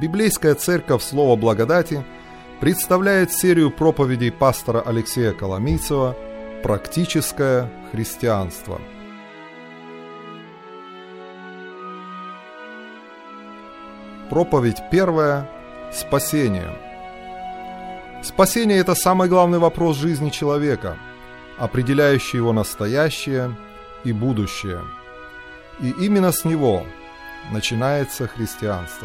Библейская церковь Слова Благодати представляет серию проповедей пастора Алексея Коломийцева «Практическое христианство». Проповедь первая. Спасение. Спасение – это самый главный вопрос жизни человека, определяющий его настоящее и будущее. И именно с него начинается христианство.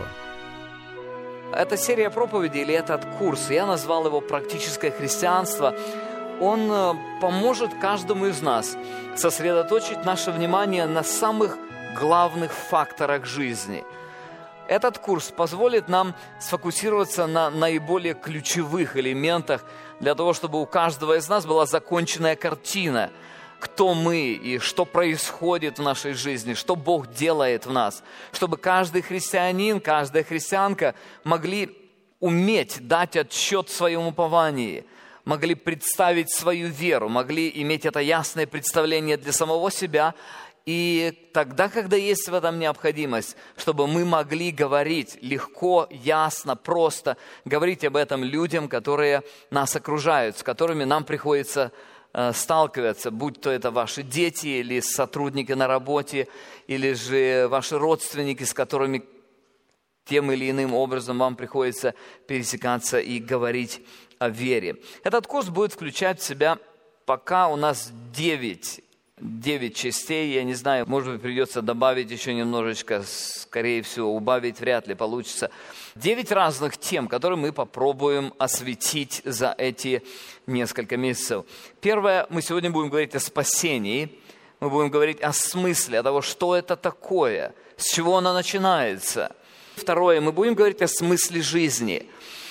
Эта серия проповедей или этот курс, я назвал его «Практическое христианство», он поможет каждому из нас сосредоточить наше внимание на самых главных факторах жизни. Этот курс позволит нам сфокусироваться на наиболее ключевых элементах для того, чтобы у каждого из нас была законченная картина, кто мы и что происходит в нашей жизни, что Бог делает в нас, чтобы каждый христианин, каждая христианка могли уметь дать отчет в своем уповании, могли представить свою веру, могли иметь это ясное представление для самого себя. И тогда, когда есть в этом необходимость, чтобы мы могли говорить легко, ясно, просто, говорить об этом людям, которые нас окружают, с которыми нам приходится сталкиваться, будь то это ваши дети или сотрудники на работе, или же ваши родственники, с которыми тем или иным образом вам приходится пересекаться и говорить о вере. Этот курс будет включать в себя пока у нас 9 частей, я не знаю, может быть, придется добавить еще немножечко, скорее всего, убавить вряд ли получится. 9 разных тем, которые мы попробуем осветить за эти несколько месяцев. Первое, мы сегодня будем говорить о спасении, мы будем говорить о смысле, о том, что это такое, с чего оно начинается. Второе, мы будем говорить о смысле жизни.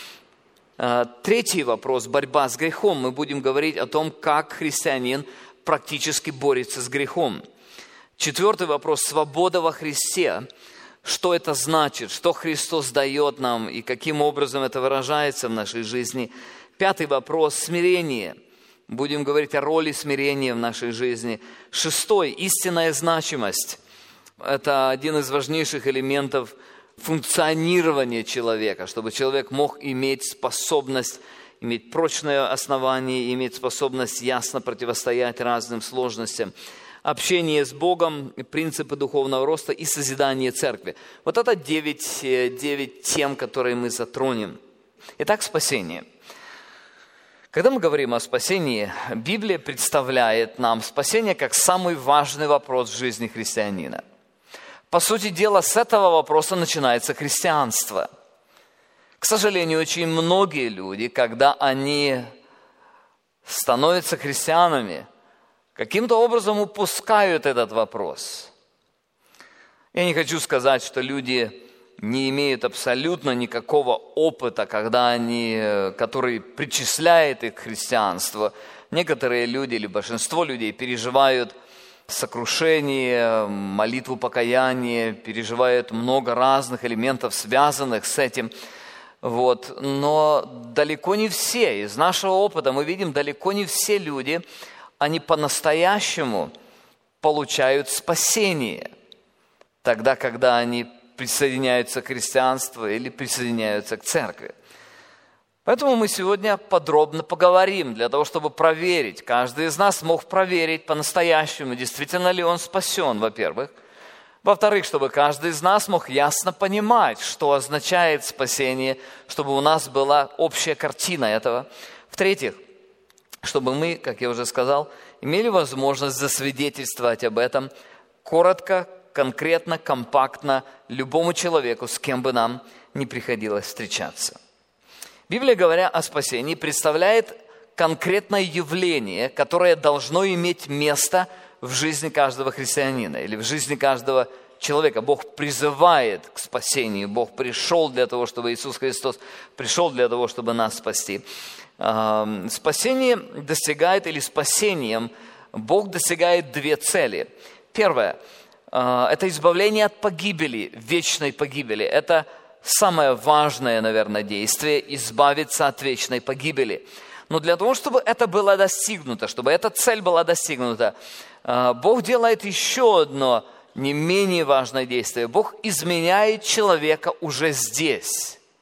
Третий вопрос, борьба с грехом, мы будем говорить о том, как христианин практически борется с грехом. Четвертый вопрос – свобода во Христе. Что это значит? Что Христос дает нам и каким образом это выражается в нашей жизни? Пятый вопрос – смирение. Будем говорить о роли смирения в нашей жизни. Шестой – истинная значимость. Это один из важнейших элементов функционирования человека, чтобы человек мог иметь способность иметь прочное основание, иметь способность ясно противостоять разным сложностям. Общение с Богом, принципы духовного роста и созидание церкви. Вот это 9 тем, которые мы затронем. Итак, спасение. Когда мы говорим о спасении, Библия представляет нам спасение как самый важный вопрос в жизни христианина. По сути дела, с этого вопроса начинается христианство. К сожалению, очень многие люди, когда они становятся христианами, каким-то образом упускают этот вопрос. Я не хочу сказать, что люди не имеют абсолютно никакого опыта, который причисляет их к христианству. Некоторые люди или большинство людей переживают сокрушение, молитву покаяния, переживают много разных элементов, связанных с этим. Но далеко не все, из нашего опыта мы видим, далеко не все люди, они по-настоящему получают спасение, тогда, когда они присоединяются к христианству или присоединяются к церкви. Поэтому мы сегодня подробно поговорим, для того, чтобы проверить. Каждый из нас мог проверить по-настоящему, действительно ли он спасен, во-первых. Во-вторых, чтобы каждый из нас мог ясно понимать, что означает спасение, чтобы у нас была общая картина этого. В-третьих, чтобы мы, как я уже сказал, имели возможность засвидетельствовать об этом коротко, конкретно, компактно любому человеку, с кем бы нам ни приходилось встречаться. Библия, говоря о спасении, представляет конкретное явление, которое должно иметь место в жизни каждого христианина или в жизни каждого человека. Бог призывает к спасению. Бог пришел для того, чтобы Иисус Христос пришел для того, чтобы нас спасти. Спасение достигает, или спасением Бог достигает 2 цели. Первое – это избавление от погибели, вечной погибели. Это самое важное, наверное, действие – избавиться от вечной погибели. Но для того, чтобы это было достигнуто, чтобы эта цель была достигнута, Бог делает еще одно не менее важное действие. Бог изменяет человека уже здесь.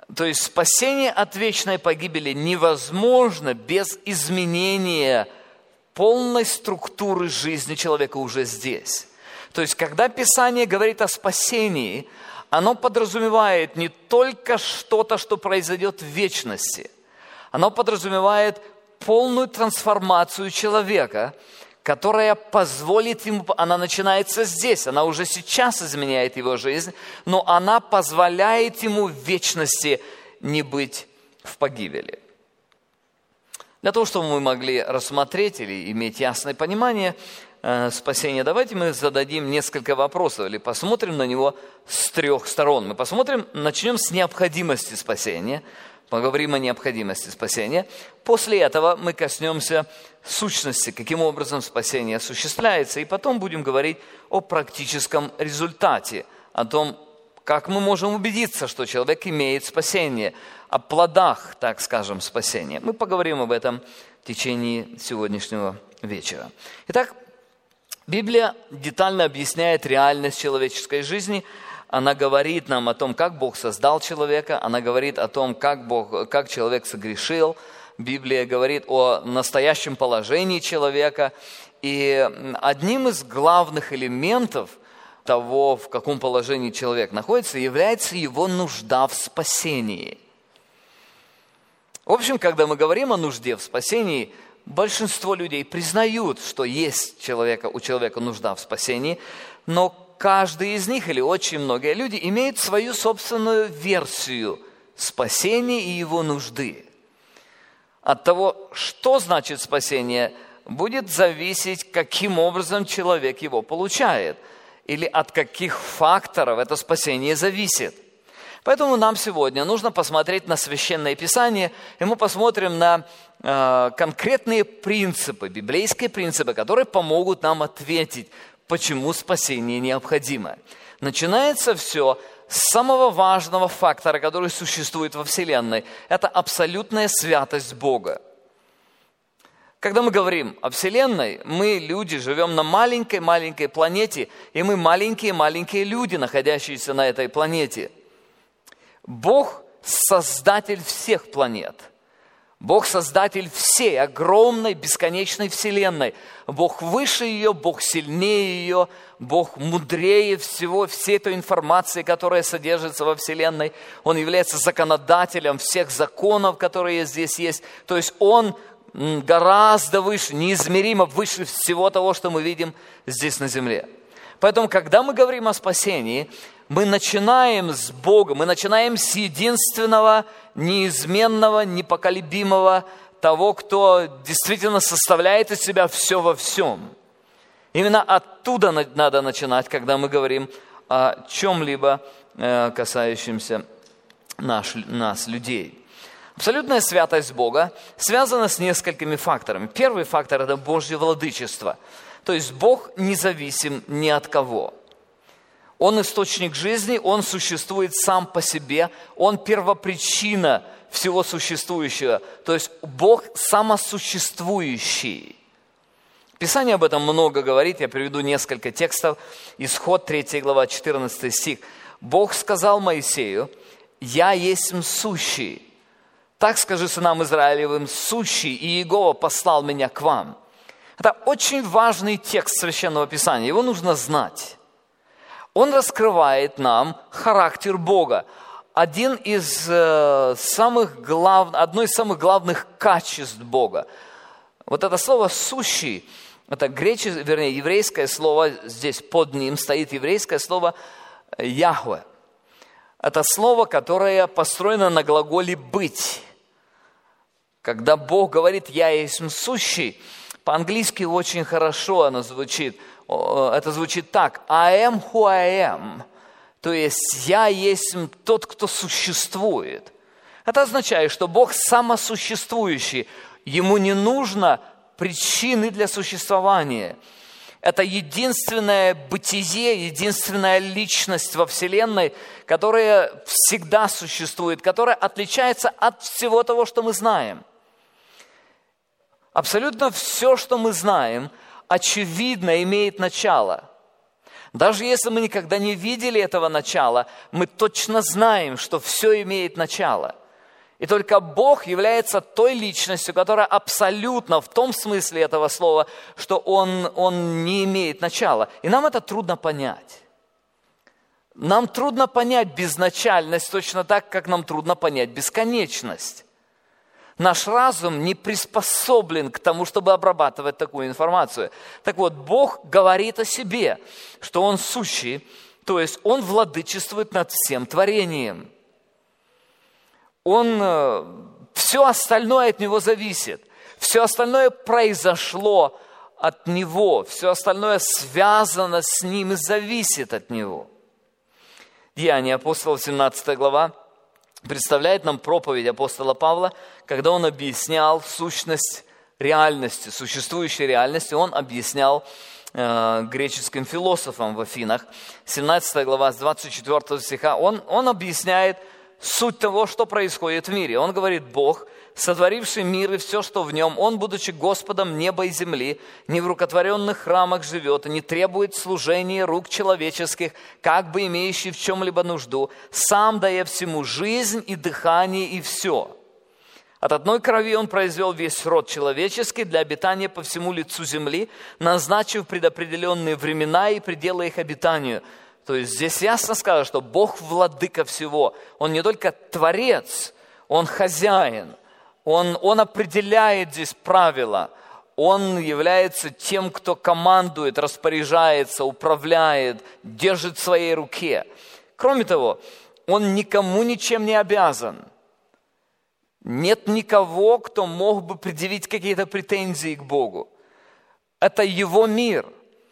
То есть спасение от вечной погибели невозможно без изменения полной структуры жизни человека уже здесь. То есть когда Писание говорит о спасении, оно подразумевает не только что-то, что произойдет в вечности. Оно подразумевает полную трансформацию человека, которая позволит ему, она начинается здесь, она уже сейчас изменяет его жизнь, но она позволяет ему в вечности не быть в погибели. Для того, чтобы мы могли рассмотреть или иметь ясное понимание спасения, давайте мы зададим несколько вопросов или посмотрим на него с трех сторон. Мы начнем с необходимости спасения, поговорим о необходимости спасения. После этого мы коснемся сущности, каким образом спасение осуществляется, и потом будем говорить о практическом результате, о том, как мы можем убедиться, что человек имеет спасение, о плодах, так скажем, спасения. Мы поговорим об этом в течение сегодняшнего вечера. Итак, Библия детально объясняет реальность человеческой жизни. Она говорит нам о том, как Бог создал человека. Она говорит о том, как человек согрешил. Библия говорит о настоящем положении человека. И одним из главных элементов того, в каком положении человек находится, является его нужда в спасении. В общем, когда мы говорим о нужде в спасении, большинство людей признают, что есть у человека нужда в спасении, но каждый из них, или очень многие люди, имеют свою собственную версию спасения и его нужды. От того, что значит спасение, будет зависеть, каким образом человек его получает, или от каких факторов это спасение зависит. Поэтому нам сегодня нужно посмотреть на Священное Писание, и мы посмотрим на конкретные принципы, библейские принципы, которые помогут нам ответить, почему спасение необходимо. Начинается все с самого важного фактора, который существует во Вселенной. Это абсолютная святость Бога. Когда мы говорим о Вселенной, мы, люди, живем на маленькой-маленькой планете, и мы маленькие-маленькие люди, находящиеся на этой планете. Бог – создатель всех планет. Бог – создатель всей огромной, бесконечной Вселенной. Бог выше ее, Бог сильнее ее, Бог мудрее всей той информации, которая содержится во Вселенной. Он является законодателем всех законов, которые здесь есть. То есть Он гораздо выше, неизмеримо выше всего того, что мы видим здесь на земле. Поэтому, когда мы говорим о спасении, мы начинаем с Бога, мы начинаем с единственного, неизменного, непоколебимого, того, кто действительно составляет из себя все во всем. Именно оттуда надо начинать, когда мы говорим о чем-либо, касающемся нас, людей. Абсолютная святость Бога связана с несколькими факторами. Первый фактор – это Божье владычество. То есть Бог независим ни от кого. Он источник жизни, Он существует сам по себе, Он первопричина всего существующего. То есть Бог самосуществующий. Писание об этом много говорит, я приведу несколько текстов. Исход 3 глава, 14 стих. «Бог сказал Моисею: «Я есть сущий. Так скажи сынам Израилевым: сущий, и Иегова послал меня к вам». Это очень важный текст Священного Писания, его нужно знать. Он раскрывает нам характер Бога. Одно из самых главных качеств Бога. Вот это слово «сущий», это еврейское слово, здесь под ним стоит еврейское слово «Яхве». Это слово, которое построено на глаголе «быть». Когда Бог говорит «Я есть сущий», по-английски очень хорошо оно звучит. Это звучит так: I am who I am. То есть я есть тот, кто существует. Это означает, что Бог самосуществующий. Ему не нужно причины для существования. Это единственное бытие, единственная личность во Вселенной, которая всегда существует, которая отличается от всего того, что мы знаем. Абсолютно все, что мы знаем, очевидно имеет начало. Даже если мы никогда не видели этого начала, мы точно знаем, что все имеет начало. И только Бог является той личностью, которая абсолютно в том смысле этого слова, что Он не имеет начала. И нам это трудно понять. Нам трудно понять безначальность точно так, как нам трудно понять бесконечность. Наш разум не приспособлен к тому, чтобы обрабатывать такую информацию. Так вот, Бог говорит о себе, что Он сущий, то есть Он владычествует над всем творением. Все остальное от Него зависит. Все остальное произошло от Него. Все остальное связано с Ним и зависит от Него. Деяния апостолов, 17 глава, представляет нам проповедь апостола Павла, когда он объяснял сущность реальности, существующей реальности, он объяснял греческим философам в Афинах. 17 глава, с 24 стиха, он объясняет суть того, что происходит в мире. Он говорит: Бог, сотворивший мир и все, что в нем, Он, будучи Господом неба и земли, не в рукотворенных храмах живет и не требует служения рук человеческих, как бы имеющий в чем-либо нужду, сам дая всему жизнь и дыхание и все. От одной крови Он произвел весь род человеческий для обитания по всему лицу земли, назначив предопределенные времена и пределы их обитанию. То есть здесь ясно сказано, что Бог владыка всего. Он не только творец, Он хозяин. Он определяет здесь правила. Он является тем, кто командует, распоряжается, управляет, держит в своей руке. Кроме того, Он никому ничем не обязан. Нет никого, кто мог бы предъявить какие-то претензии к Богу. Это Его мир.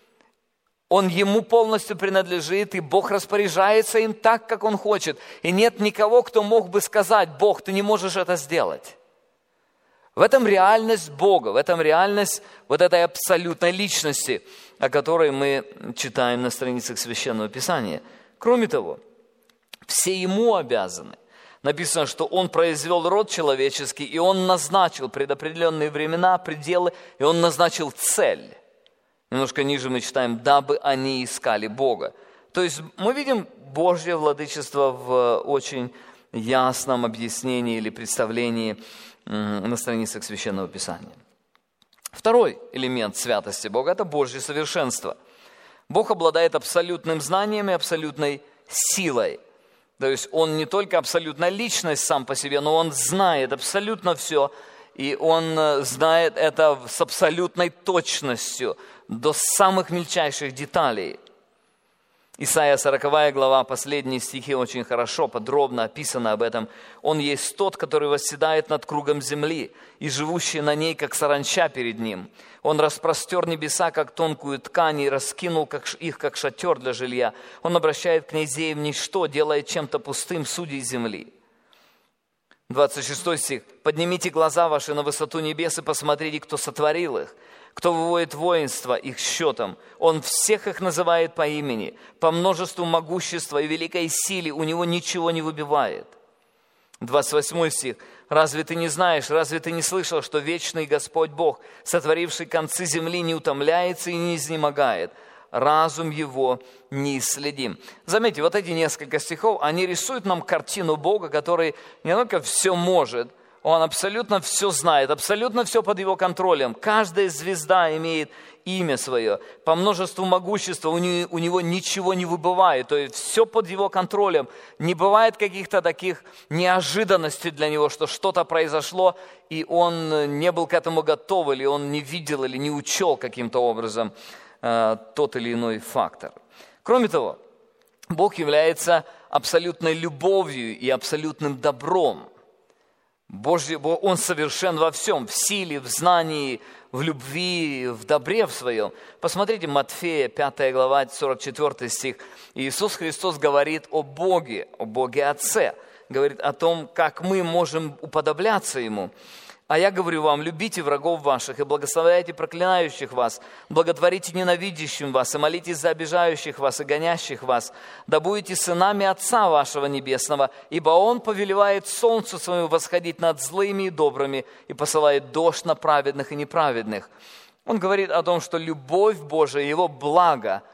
Он Ему полностью принадлежит, и Бог распоряжается им так, как Он хочет. И нет никого, кто мог бы сказать: Бог, ты не можешь это сделать. В этом реальность Бога, в этом реальность вот этой абсолютной личности, о которой мы читаем на страницах Священного Писания. Кроме того, все Ему обязаны. Написано, что Он произвел род человеческий, и Он назначил предопределенные времена, пределы, и Он назначил цель. Немножко ниже мы читаем: дабы они искали Бога. То есть мы видим Божье владычество в очень ясном объяснении или представлении на страницах Священного Писания. Второй элемент святости Бога – это Божье совершенство. Бог обладает абсолютным знанием и абсолютной силой. То есть Он не только абсолютная личность сам по себе, но Он знает абсолютно все, и Он знает это с абсолютной точностью, до самых мельчайших деталей. Исайя 40 глава, последние стихи очень хорошо, подробно описано об этом. Он есть тот, который восседает над кругом земли, и живущий на ней, как саранча перед ним. Он распростер небеса, как тонкую ткань, и раскинул их, как шатер для жилья. Он обращает князей в ничто, делая чем-то пустым судей земли. 26 стих. «Поднимите глаза ваши на высоту небес и посмотрите, кто сотворил их, кто выводит воинство их счетом. Он всех их называет по имени, по множеству могущества и великой силе у него ничего не выбивает». 28 стих. «Разве ты не знаешь, разве ты не слышал, что вечный Господь Бог, сотворивший концы земли, не утомляется и не изнемогает? Разум его неисследим». Заметьте, вот эти несколько стихов, они рисуют нам картину Бога, который не только все может, Он абсолютно все знает, абсолютно все под Его контролем. Каждая звезда имеет имя свое. По множеству могущества у него ничего не выбывает. То есть все под Его контролем. Не бывает каких-то таких неожиданностей для Него, что что-то произошло, и Он не был к этому готов, или Он не видел, или не учел каким-то образом тот или иной фактор. Кроме того, Бог является абсолютной любовью и абсолютным добром. Он совершен во всем, в силе, в знании, в любви, в добре в своем. Посмотрите, Матфея, 5 глава, 44 стих. Иисус Христос говорит о Боге Отце. Говорит о том, как мы можем уподобляться Ему. «А я говорю вам, любите врагов ваших и благословляйте проклинающих вас, благотворите ненавидящим вас и молитесь за обижающих вас и гонящих вас, да будете сынами Отца вашего Небесного, ибо Он повелевает солнцу своему восходить над злыми и добрыми и посылает дождь на праведных и неправедных». Он говорит о том, что любовь Божия, Его благо,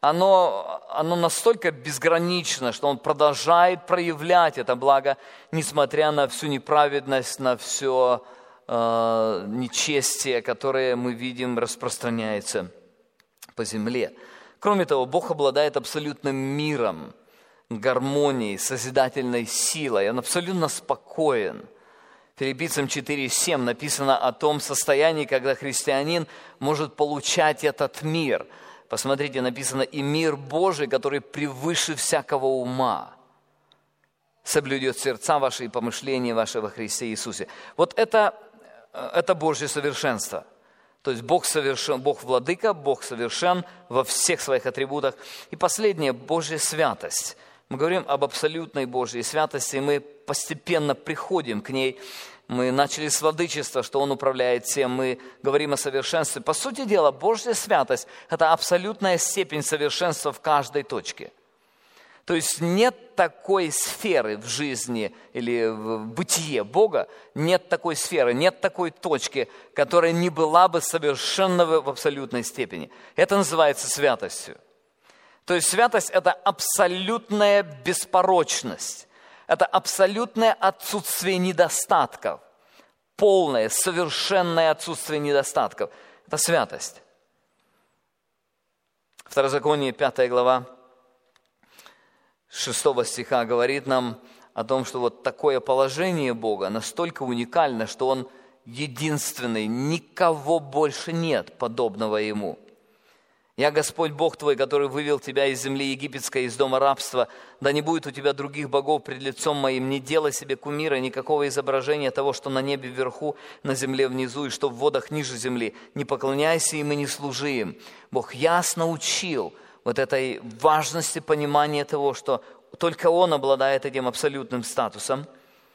оно настолько безгранично, что Он продолжает проявлять это благо, несмотря на всю неправедность, на все нечестие, которое мы видим распространяется по земле. Кроме того, Бог обладает абсолютным миром, гармонией, созидательной силой. Он абсолютно спокоен. Филиппийцам 4:7 написано о том состоянии, когда христианин может получать этот мир. Посмотрите, написано: «И мир Божий, который превыше всякого ума, соблюдет сердца ваши и помышления ваши во Христе Иисусе». Вот это Божье совершенство. То есть Бог совершен, Бог владыка, Бог совершен во всех своих атрибутах. И последнее – Божья святость. Мы говорим об абсолютной Божьей святости, и мы постепенно приходим к ней. Мы начали с владычества, что Он управляет всем, мы говорим о совершенстве. По сути дела, Божья святость – это абсолютная степень совершенства в каждой точке. То есть нет такой сферы в жизни или в бытие Бога, нет такой сферы, нет такой точки, которая не была бы совершенна в абсолютной степени. Это называется святостью. То есть святость – это абсолютная беспорочность, это абсолютное отсутствие недостатков, полное, совершенное отсутствие недостатков. Это святость. Второзаконие, 5 глава, 6 стиха говорит нам о том, что вот такое положение Бога настолько уникально, что Он единственный, никого больше нет подобного Ему. «Я Господь Бог твой, который вывел тебя из земли египетской, из дома рабства. Да не будет у тебя других богов пред лицом моим. Не делай себе кумира, никакого изображения того, что на небе вверху, на земле внизу, и что в водах ниже земли. Не поклоняйся им и не служи им». Бог ясно учил вот этой важности понимания того, что только Он обладает этим абсолютным статусом.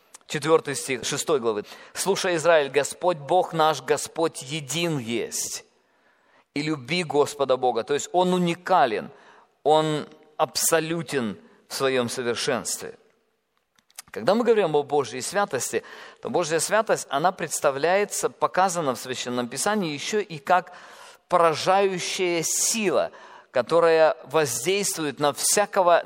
4 стих 6 главы. «Слушай, Израиль, Господь Бог наш, Господь един есть. И люби Господа Бога». То есть Он уникален, Он абсолютен в своем совершенстве. Когда мы говорим о Божьей святости, то Божья святость, она представляется, показана в Священном Писании еще и как поражающая сила, которая воздействует на всякое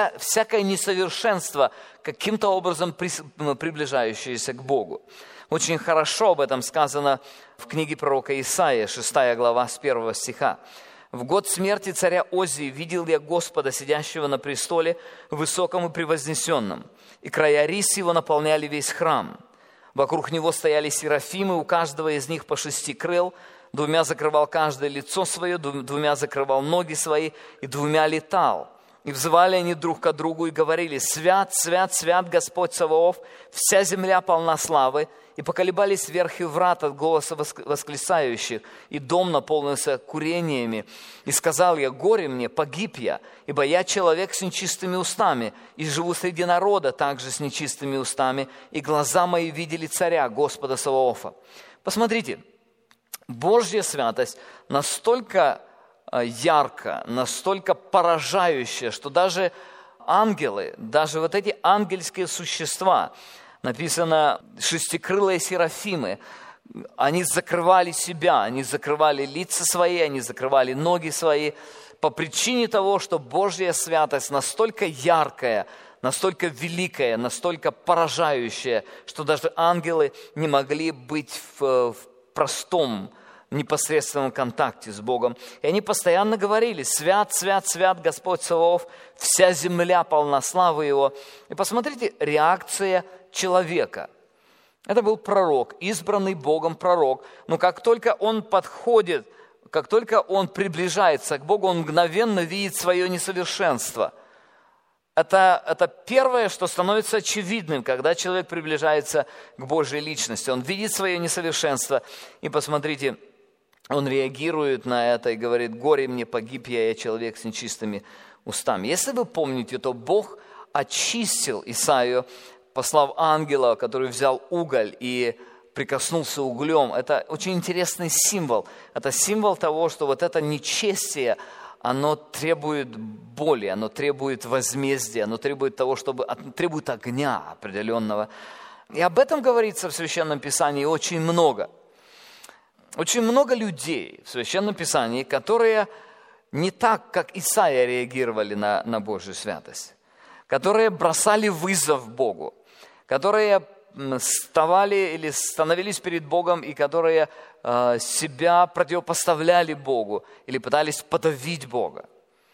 несовершенство, каким-то образом приближающееся к Богу. Очень хорошо об этом сказано в книге пророка Исаия, 6 глава, с 1 стиха. «В год смерти царя Озии видел я Господа, сидящего на престоле, высоком и превознесенном, и края рис его наполняли весь храм. Вокруг него стояли серафимы, у каждого из них по 6 крыл, 2 закрывал каждое лицо свое, 2 закрывал ноги свои, и 2 летал. И взывали они друг к другу и говорили: «Свят, свят, свят Господь Саваоф, вся земля полна славы». И поколебались верхи врат от голоса восклицающих, и дом наполнился курениями. И сказал я: горе мне, погиб я, ибо я человек с нечистыми устами, и живу среди народа также с нечистыми устами, и глаза мои видели царя, Господа Саваофа». Посмотрите, Божья святость настолько ярко, настолько поражающая, что даже ангелы, даже вот эти ангельские существа, написано, шестикрылые серафимы, они закрывали себя, они закрывали лица свои, они закрывали ноги свои, по причине того, что Божья святость настолько яркая, настолько великая, настолько поражающая, что даже ангелы не могли быть в простом, непосредственном контакте с Богом. И они постоянно говорили: «Свят, свят, свят Господь Саваоф, вся земля полна славы Его». И посмотрите, реакция человека. Это был пророк, избранный Богом пророк. Но как только он подходит, как только он приближается к Богу, он мгновенно видит свое несовершенство. Это первое, что становится очевидным, когда человек приближается к Божьей личности. Он видит свое несовершенство. И посмотрите, он реагирует на это и говорит: «Горе мне, погиб я человек с нечистыми устами». Если вы помните, то Бог очистил Исаию, послав ангела, который взял уголь и прикоснулся углем. Это очень интересный символ. Это символ того, что вот это нечестие, оно требует боли, оно требует возмездия, оно требует того, требует огня определенного. И об этом говорится в Священном Писании очень много. Очень много людей в Священном Писании, которые не так, как Исаия реагировали на Божью святость, которые бросали вызов Богу, которые вставали или становились перед Богом и которые себя противопоставляли Богу или пытались подавить Бога.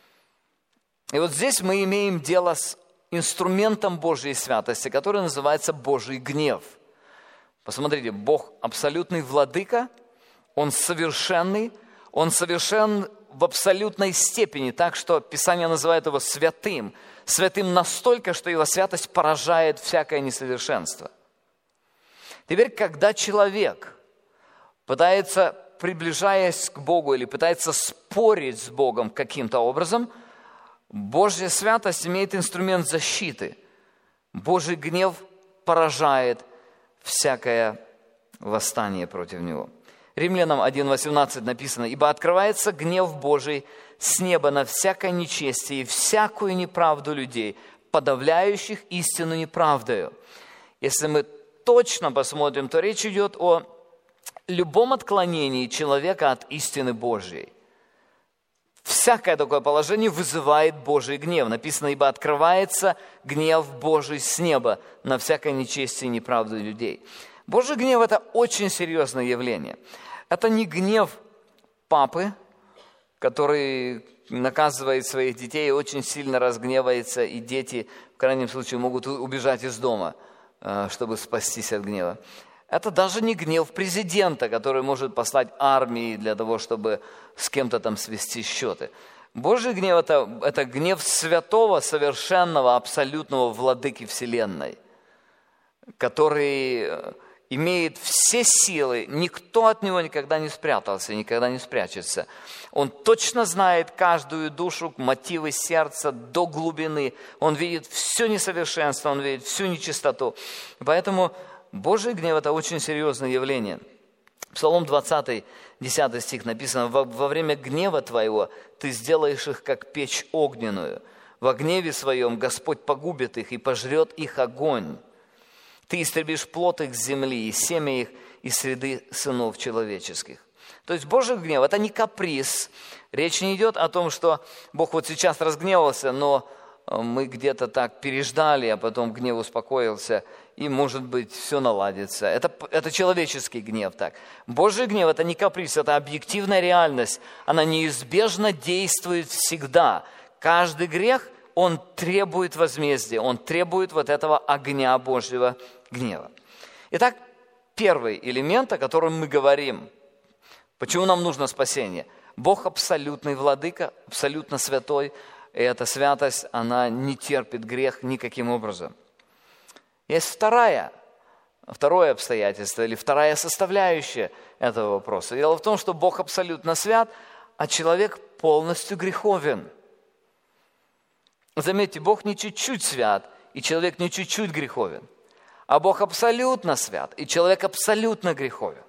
И вот здесь мы имеем дело с инструментом Божьей святости, который называется Божий гнев. Посмотрите, Бог абсолютный владыка, Он совершенный, Он совершен в абсолютной степени, так что Писание называет Его святым. Святым настолько, что Его святость поражает всякое несовершенство. Теперь, когда человек пытается, приближаясь к Богу или пытается спорить с Богом каким-то образом, Божья святость имеет инструмент защиты. Божий гнев поражает всякое восстание против него. Римлянам 1:18 написано: «Ибо открывается гнев Божий с неба на всякое нечестие и всякую неправду людей, подавляющих истину неправдою». Если мы точно посмотрим, то речь идет о любом отклонении человека от истины Божьей. Всякое такое положение вызывает Божий гнев. Написано: «Ибо открывается гнев Божий с неба на всякое нечестие и неправду людей». Божий гнев – это очень серьезное явление. Это не гнев папы, который наказывает своих детей и очень сильно разгневается, и дети, в крайнем случае, могут убежать из дома, чтобы спастись от гнева. Это даже не гнев президента, который может послать армии для того, чтобы с кем-то там свести счеты. Божий гнев – это гнев святого, совершенного, абсолютного владыки вселенной, который имеет все силы, никто от него никогда не спрятался, никогда не спрячется. Он точно знает каждую душу, мотивы сердца до глубины. Он видит все несовершенство, он видит всю нечистоту. Поэтому Божий гнев – это очень серьезное явление. Псалом 20, 10 стих написано: «Во время гнева твоего ты сделаешь их, как печь огненную. Во гневе своем Господь погубит их и пожрет их огонь. Ты истребишь плод их с земли, и семя их из среды сынов человеческих». То есть Божий гнев – это не каприз. Речь не идет о том, что Бог вот сейчас разгневался, но мы где-то так переждали, а потом гнев успокоился, и, может быть, все наладится. Это человеческий гнев так. Божий гнев – это не каприз, это объективная реальность. Она неизбежно действует всегда. Каждый грех, он требует возмездия, он требует вот этого огня Божьего гнева. Итак, первый элемент, о котором мы говорим, почему нам нужно спасение. Бог абсолютный владыка, абсолютно святой, и эта святость, она не терпит грех никаким образом. Есть второе обстоятельство или вторая составляющая этого вопроса. Дело в том, что Бог абсолютно свят, а человек полностью греховен. Заметьте, Бог не чуть-чуть свят, и человек не чуть-чуть греховен. А Бог абсолютно свят, и человек абсолютно греховен.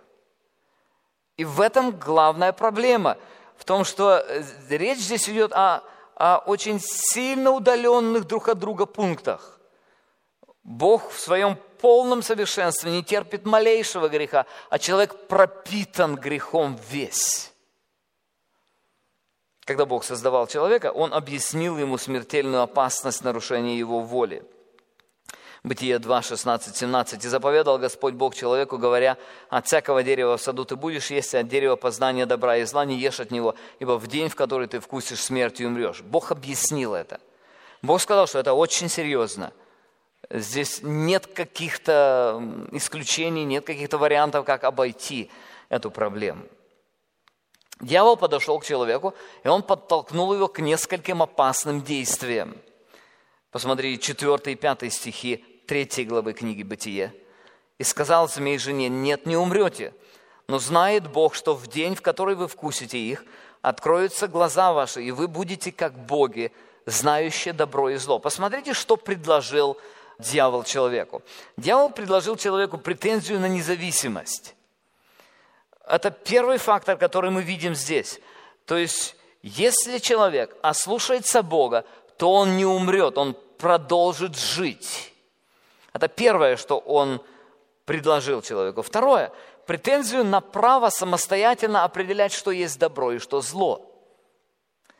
И в этом главная проблема. В том, что речь здесь идет о очень сильно удаленных друг от друга пунктах. Бог в своем полном совершенстве не терпит малейшего греха, а человек пропитан грехом весь. Когда Бог создавал человека, Он объяснил ему смертельную опасность нарушения его воли. Бытие 2, 16, 17. «И заповедал Господь Бог человеку, говоря: от всякого дерева в саду ты будешь есть, и от дерева познания добра и зла не ешь от него, ибо в день, в который ты вкусишь, смертью умрешь». Бог объяснил это. Бог сказал, что это очень серьезно. Здесь нет каких-то исключений, нет каких-то вариантов, как обойти эту проблему. Дьявол подошел к человеку, и он подтолкнул его к нескольким опасным действиям. Посмотри, 4 и 5 стихи 3 главы книги «Бытие». «И сказал змей жене: нет, не умрете, но знает Бог, что в день, в который вы вкусите их, откроются глаза ваши, и вы будете как боги, знающие добро и зло». Посмотрите, что предложил дьявол человеку. Дьявол предложил человеку претензию на независимость. Это первый фактор, который мы видим здесь. То есть, если человек ослушается Бога, то он не умрет, он продолжит жить. Это первое, что он предложил человеку. Второе, претензию на право самостоятельно определять, что есть добро и что зло.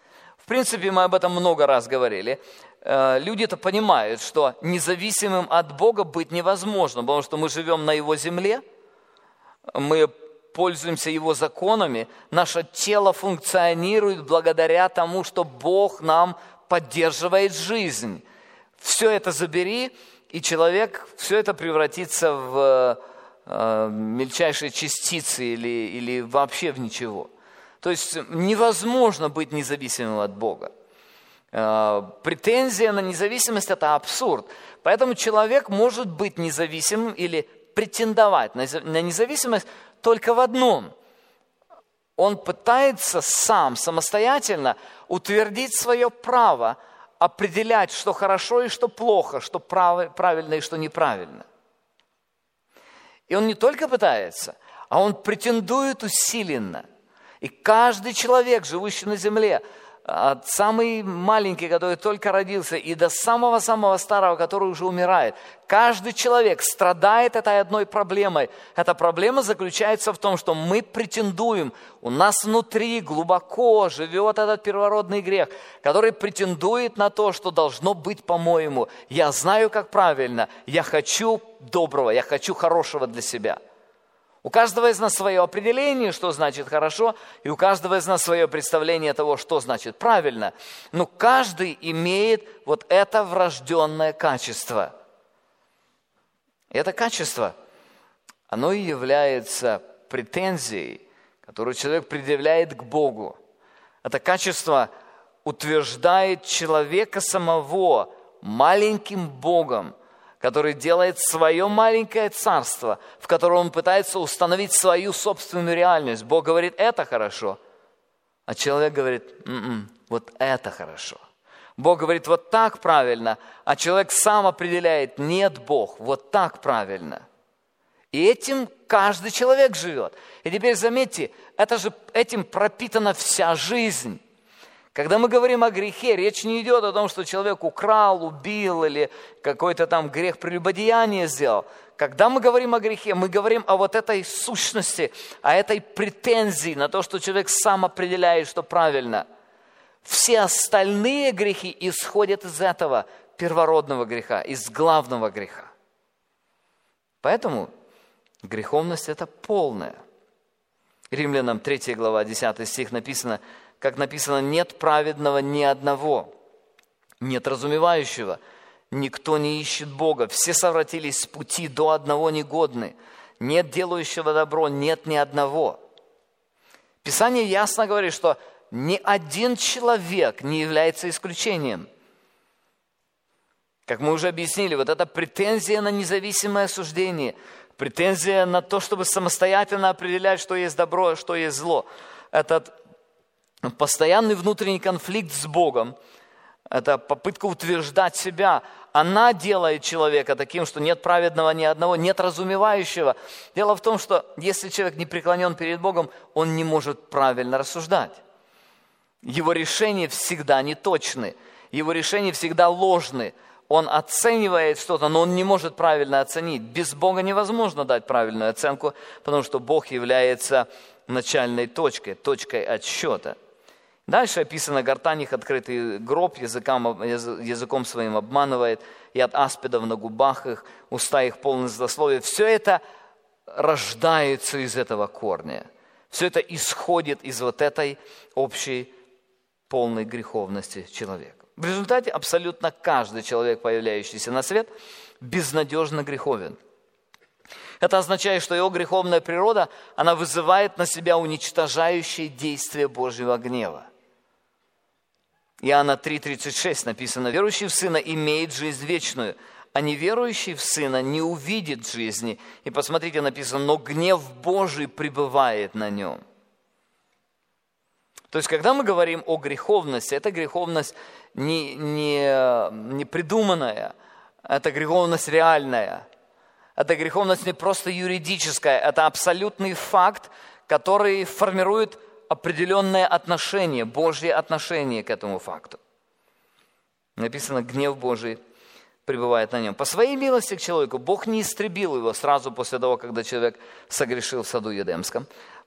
В принципе, мы об этом много раз говорили. Люди-то понимают, что независимым от Бога быть невозможно, потому что мы живем на Его земле, мы пользуемся Его законами, наше тело функционирует благодаря тому, что Бог нам поддерживает жизнь. Все это забери, и человек, все это превратится в мельчайшие частицы или вообще в ничего. То есть невозможно быть независимым от Бога. Претензия на независимость – это абсурд. Поэтому человек может быть независимым или претендовать на независимость только в одном. Он пытается сам, самостоятельно утвердить свое право определять, что хорошо и что плохо, что правильно и что неправильно. И он не только пытается, а он претендует усиленно. И каждый человек, живущий на земле, от самый маленький, который только родился, и до самого-самого старого, который уже умирает, каждый человек страдает этой одной проблемой. Эта проблема заключается в том, что мы претендуем, у нас внутри глубоко живет этот первородный грех, который претендует на то, что должно быть по-моему. Я знаю, как правильно, я хочу доброго, я хочу хорошего для себя. У каждого из нас свое определение, что значит хорошо, и у каждого из нас свое представление того, что значит правильно. Но каждый имеет вот это врожденное качество. И это качество, оно и является претензией, которую человек предъявляет к Богу. Это качество утверждает человека самого маленьким Богом, который делает свое маленькое царство, в котором он пытается установить свою собственную реальность. Бог говорит, это хорошо, а человек говорит, вот это хорошо. Бог говорит, вот так правильно, а человек сам определяет, нет, Бог, вот так правильно. И этим каждый человек живет. И теперь заметьте, этим пропитана вся жизнь. Когда мы говорим о грехе, речь не идет о том, что человек украл, убил или какой-то там грех прелюбодеяния сделал. Когда мы говорим о грехе, мы говорим о вот этой сущности, о этой претензии на то, что человек сам определяет, что правильно. Все остальные грехи исходят из этого первородного греха, из главного греха. Поэтому греховность – это полная. Римлянам 3 глава, 10 стих написано, как написано, нет праведного ни одного, нет разумевающего, никто не ищет Бога, все совратились с пути, до одного негодны, нет делающего добро, нет ни одного. Писание ясно говорит, что ни один человек не является исключением. Как мы уже объяснили, вот эта претензия на независимое суждение, претензия на то, чтобы самостоятельно определять, что есть добро, а что есть зло, этот постоянный внутренний конфликт с Богом, это попытка утверждать себя, она делает человека таким, что нет праведного ни одного, нет разумевающего. Дело в том, что если человек не преклонен перед Богом, он не может правильно рассуждать. Его решения всегда неточны, его решения всегда ложны. Он оценивает что-то, но он не может правильно оценить. Без Бога невозможно дать правильную оценку, потому что Бог является начальной точкой, точкой отсчета. Дальше описано, гортань их открытый гроб, языком своим обманывает, и от аспидов на губах их, уста их полны злословия. Все это рождается из этого корня. Все это исходит из вот этой общей полной греховности человека. В результате абсолютно каждый человек, появляющийся на свет, безнадежно греховен. Это означает, что его греховная природа, она вызывает на себя уничтожающее действие Божьего гнева. Иоанна 3,36 написано, «Верующий в Сына имеет жизнь вечную, а неверующий в Сына не увидит жизни». И посмотрите, написано, «но гнев Божий пребывает на нем». То есть, когда мы говорим о греховности, это греховность не придуманная, это греховность реальная. Это греховность не просто юридическая, это абсолютный факт, который формирует определенное отношение, Божье отношение к этому факту. Написано, гнев Божий пребывает на нем. По своей милости к человеку Бог не истребил его сразу после того, когда человек согрешил в саду Едемском.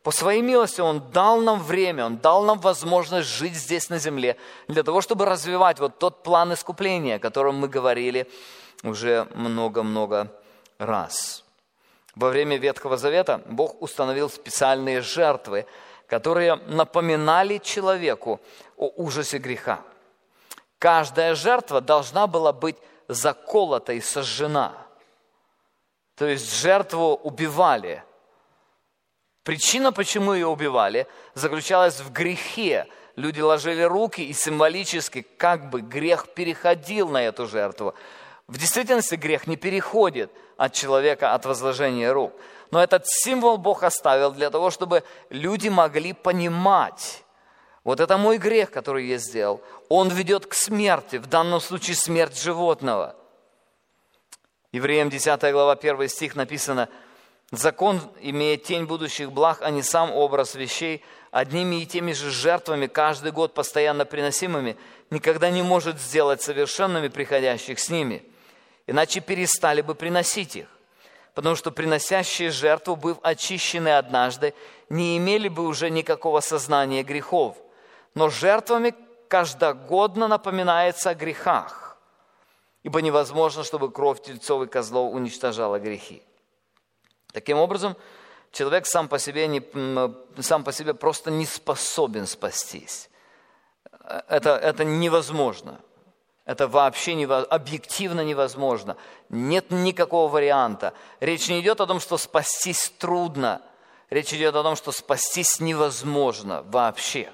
По своей милости Он дал нам время, Он дал нам возможность жить здесь на земле, для того, чтобы развивать вот тот план искупления, о котором мы говорили уже много-много раз. Во время Ветхого Завета Бог установил специальные жертвы, которые напоминали человеку о ужасе греха. Каждая жертва должна была быть заколота и сожжена. То есть жертву убивали. Причина, почему ее убивали, заключалась в грехе. Люди ложили руки, и символически как бы грех переходил на эту жертву. В действительности грех не переходит от человека от возложения рук. Но этот символ Бог оставил для того, чтобы люди могли понимать, вот это мой грех, который я сделал, он ведет к смерти, в данном случае смерть животного. Евреям 10 глава 1 стих написано: «Закон, имея тень будущих благ, а не сам образ вещей, одними и теми же жертвами каждый год постоянно приносимыми, никогда не может сделать совершенными приходящих с ними, иначе перестали бы приносить их. Потому что приносящие жертву, быв очищены однажды, не имели бы уже никакого сознания грехов. Но жертвами каждогодно напоминается о грехах, ибо невозможно, чтобы кровь тельцов и козлов уничтожала грехи». Таким образом, человек сам по себе просто не способен спастись. Это невозможно. Это вообще объективно невозможно. Нет никакого варианта. Речь не идет о том, что спастись трудно. Речь идет о том, что спастись невозможно вообще.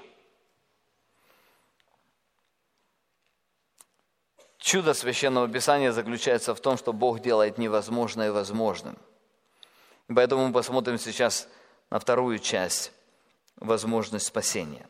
Чудо Священного Писания заключается в том, что Бог делает невозможное возможным. И поэтому мы посмотрим сейчас на вторую часть – возможность спасения.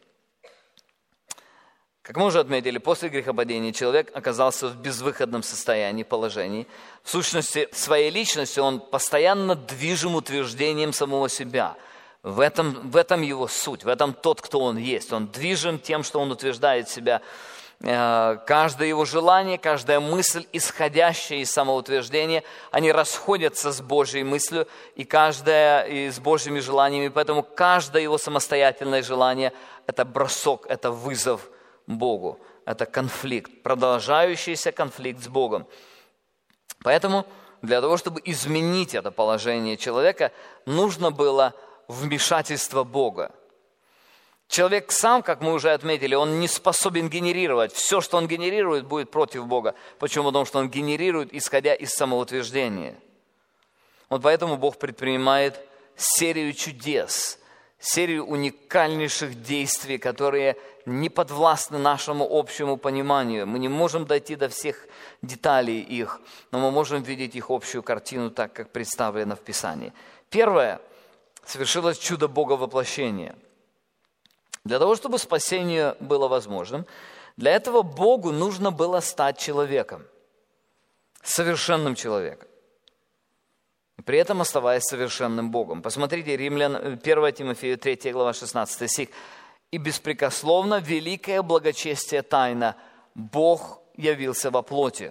Как мы уже отметили, после грехопадения человек оказался в безвыходном состоянии, положении. В сущности, своей личностью он постоянно движим утверждением самого себя. В этом его суть, в этом тот, кто он есть. Он движим тем, что он утверждает себя. Каждое его желание, каждая мысль, исходящая из самоутверждения, они расходятся с Божьей мыслью и с Божьими желаниями. Поэтому каждое его самостоятельное желание – это бросок, это вызов Богу. Это конфликт, продолжающийся конфликт с Богом. Поэтому для того, чтобы изменить это положение человека, нужно было вмешательство Бога. Человек сам, как мы уже отметили, он не способен генерировать. Все, что он генерирует, будет против Бога. Почему? Потому что он генерирует, исходя из самоутверждения. Вот поэтому Бог предпринимает серию чудес, серию уникальнейших действий, которые не подвластны нашему общему пониманию. Мы не можем дойти до всех деталей их, но мы можем видеть их общую картину так, как представлено в Писании. Первое. Совершилось чудо Бога воплощения. Для того, чтобы спасение было возможным, для этого Богу нужно было стать человеком, совершенным человеком, при этом оставаясь совершенным Богом. Посмотрите, Римлян, 1 Тимофею 3 глава 16 стих. «И беспрекословно великое благочестие тайна, Бог явился во плоти».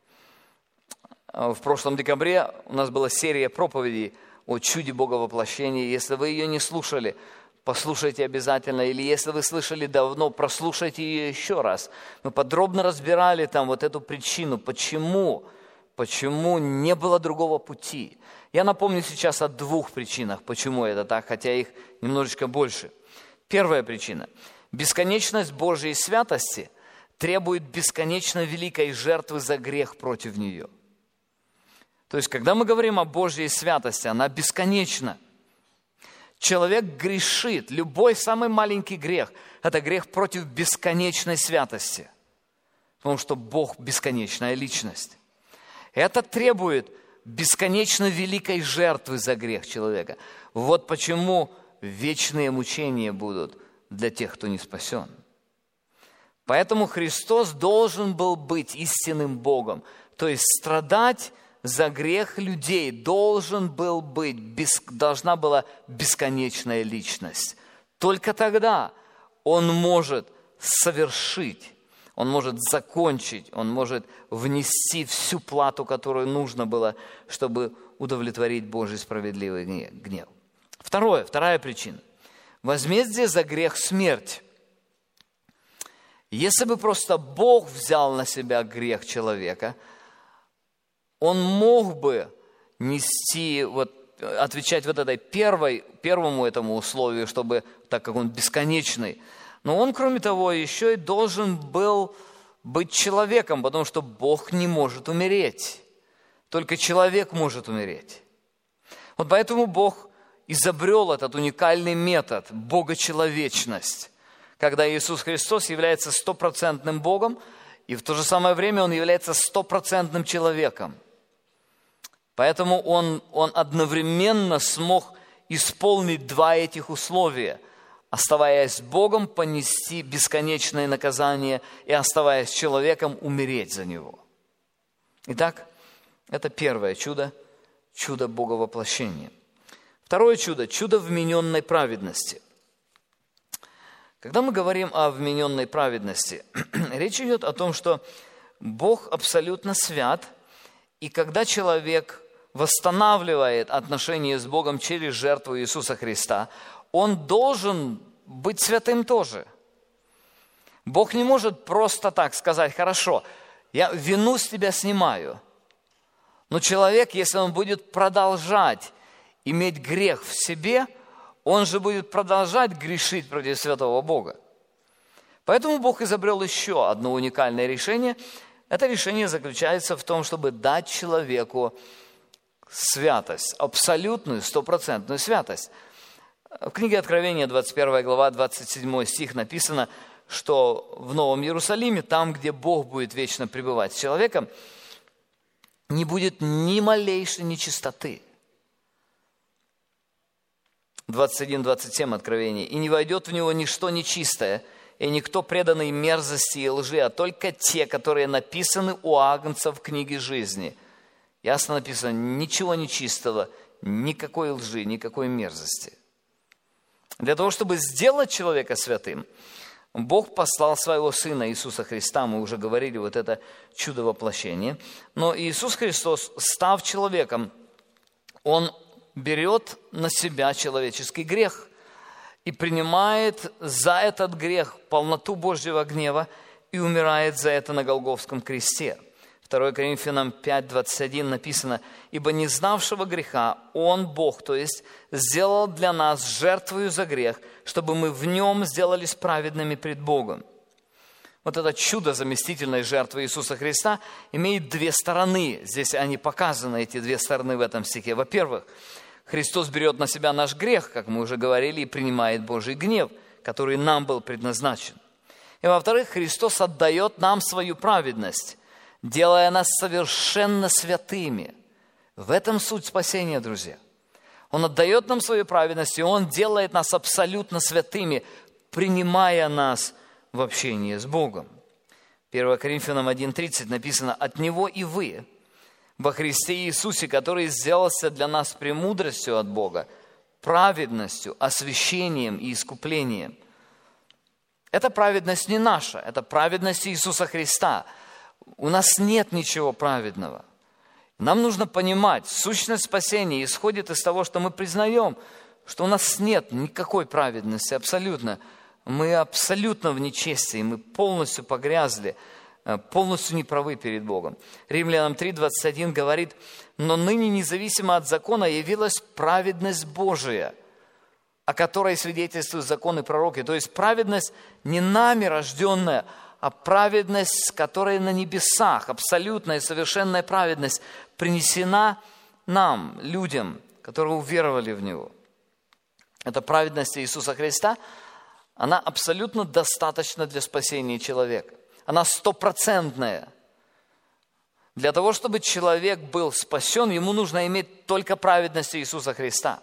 В прошлом декабре у нас была серия проповедей о чуде Бога воплощения. Если вы ее не слушали, послушайте обязательно. Или если вы слышали давно, прослушайте ее еще раз. Мы подробно разбирали там вот эту причину, почему не было другого пути. Я напомню сейчас о двух причинах, почему это так, хотя их немножечко больше. Первая причина. Бесконечность Божьей святости требует бесконечно великой жертвы за грех против нее. То есть, когда мы говорим о Божьей святости, она бесконечна. Человек грешит. Любой самый маленький грех – это грех против бесконечной святости. Потому что Бог – бесконечная личность. Это требует бесконечно великой жертвы за грех человека. Вот почему вечные мучения будут для тех, кто не спасен. Поэтому Христос должен был быть истинным Богом. То есть страдать за грех людей должна была бесконечная личность. Только тогда Он может совершить, Он может закончить, Он может внести всю плату, которую нужно было, чтобы удовлетворить Божий справедливый гнев. Вторая причина. Возмездие за грех – смерть. Если бы просто Бог взял на себя грех человека, Он мог бы нести, отвечать этой первому этому условию, чтобы, так как Он бесконечный. Но Он, кроме того, еще и должен был быть человеком, потому что Бог не может умереть. Только человек может умереть. Вот поэтому Бог изобрел этот уникальный метод – богочеловечность, когда Иисус Христос является стопроцентным Богом, и в то же самое время Он является стопроцентным человеком. Поэтому он одновременно смог исполнить два этих условия, оставаясь Богом, понести бесконечное наказание и, оставаясь человеком, умереть за него. Итак, это первое чудо – чудо Боговоплощения. Второе чудо – чудо вмененной праведности. Когда мы говорим о вмененной праведности, речь идет о том, что Бог абсолютно свят, и когда человек восстанавливает отношения с Богом через жертву Иисуса Христа, он должен быть святым тоже. Бог не может просто так сказать: хорошо, я вину с тебя снимаю. Но человек, если он будет продолжать иметь грех в себе, он же будет продолжать грешить против святого Бога. Поэтому Бог изобрел еще одно уникальное решение. Это решение заключается в том, чтобы дать человеку святость, абсолютную, стопроцентную святость. В книге Откровения, 21 глава, 27 стих написано, что в Новом Иерусалиме, там, где Бог будет вечно пребывать с человеком, не будет ни малейшей нечистоты. 21-27 Откровение. «И не войдет в него ничто нечистое, и никто преданный мерзости и лжи, а только те, которые написаны у Агнца в книге жизни». Ясно написано: ничего нечистого, никакой лжи, никакой мерзости. Для того, чтобы сделать человека святым, Бог послал своего Сына Иисуса Христа. Мы уже говорили, вот это чудо воплощения. Но Иисус Христос, став человеком, Он берет на себя человеческий грех и принимает за этот грех полноту Божьего гнева и умирает за это на Голгофском кресте. 2 Коринфянам 5:21 написано: «Ибо не знавшего греха Он, Бог, то есть, сделал для нас жертвою за грех, чтобы мы в Нем сделались праведными пред Богом». Вот это чудо заместительной жертвы Иисуса Христа имеет две стороны. Здесь они показаны, эти две стороны в этом стихе. Во-первых, Христос берет на себя наш грех, как мы уже говорили, и принимает Божий гнев, который нам был предназначен. И во-вторых, Христос отдает нам свою праведность, делая нас совершенно святыми. В этом суть спасения, друзья. Он отдает нам свою праведность, и Он делает нас абсолютно святыми, принимая нас в общении с Богом. 1 Коринфянам 1:30 написано: «От Него и вы, во Христе Иисусе, который сделался для нас премудростью от Бога, праведностью, освящением и искуплением». Эта праведность не наша, это праведность Иисуса Христа. У нас нет ничего праведного. Нам нужно понимать, сущность спасения исходит из того, что мы признаем, что у нас нет никакой праведности абсолютно. Мы абсолютно в нечестии, мы полностью погрязли, полностью неправы перед Богом. Римлянам 3:21 говорит: «Но ныне, независимо от закона, явилась праведность Божия, о которой свидетельствуют законы и пророки». То есть праведность не нами рожденная, а праведность, которая на небесах, абсолютная совершенная праведность, принесена нам, людям, которые уверовали в Него. Эта праведность Иисуса Христа, она абсолютно достаточна для спасения человека. Она стопроцентная. Для того, чтобы человек был спасен, ему нужно иметь только праведность Иисуса Христа.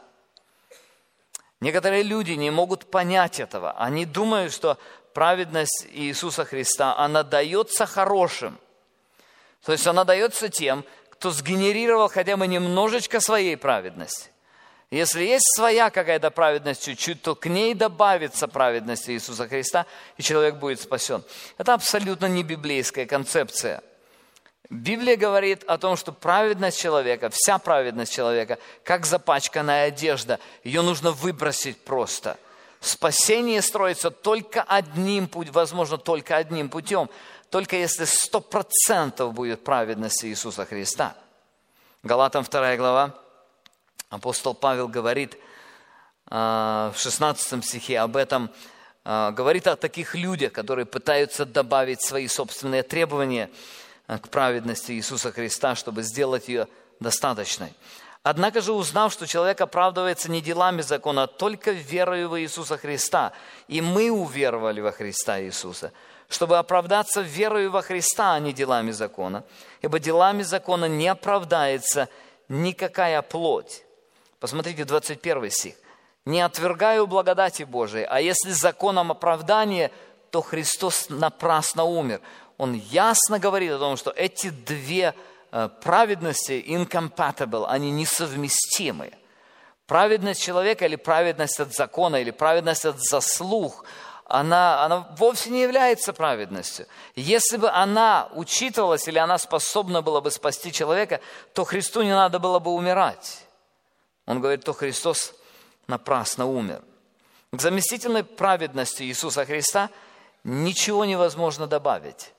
Некоторые люди не могут понять этого. Они думают, что праведность Иисуса Христа, она дается хорошим. То есть она дается тем, кто сгенерировал хотя бы немножечко своей праведности. Если есть своя какая-то праведность чуть-чуть, то к ней добавится праведность Иисуса Христа, и человек будет спасен. Это абсолютно не библейская концепция. Библия говорит о том, что праведность человека, вся праведность человека, как запачканная одежда, ее нужно выбросить просто. Спасение строится только одним путем, возможно, только одним путем, только если 100% будет праведности Иисуса Христа. Галатам 2 глава, апостол Павел говорит в 16 стихе об этом, говорит о таких людях, которые пытаются добавить свои собственные требования к праведности Иисуса Христа, чтобы сделать ее достаточной. Однако же, узнав, что человек оправдывается не делами закона, а только верою в Иисуса Христа, и мы уверовали во Христа Иисуса, чтобы оправдаться верою во Христа, а не делами закона, ибо делами закона не оправдается никакая плоть. Посмотрите, 21 стих. «Не отвергаю благодати Божией, а если законом оправдания, то Христос напрасно умер». Он ясно говорит о том, что эти две праведности incompatible, они несовместимы. Праведность человека или праведность от закона, или праведность от заслуг, она вовсе не является праведностью. Если бы она учитывалась или она способна была бы спасти человека, то Христу не надо было бы умирать. Он говорит, то Христос напрасно умер. К заместительной праведности Иисуса Христа ничего невозможно добавить.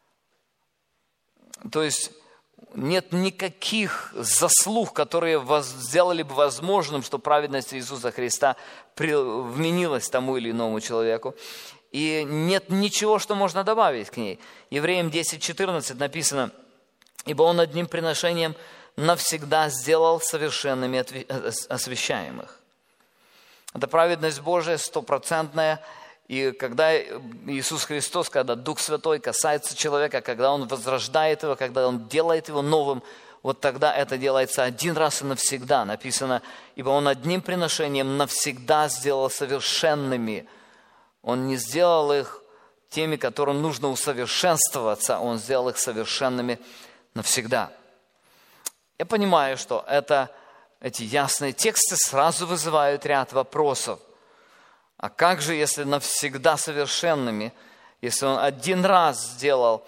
То есть нет никаких заслуг, которые сделали бы возможным, что праведность Иисуса Христа вменилась тому или иному человеку. И нет ничего, что можно добавить к ней. Евреям 10:14 написано, «Ибо Он одним приношением навсегда сделал совершенными освящаемых». Это праведность Божия 100%. И когда Иисус Христос, когда Дух Святой касается человека, когда Он возрождает его, когда Он делает его новым, вот тогда это делается один раз и навсегда. Написано, ибо Он одним приношением навсегда сделал совершенными. Он не сделал их теми, которым нужно усовершенствоваться, Он сделал их совершенными навсегда. Я понимаю, что эти ясные тексты сразу вызывают ряд вопросов. А как же, если навсегда совершенными, если Он один раз сделал,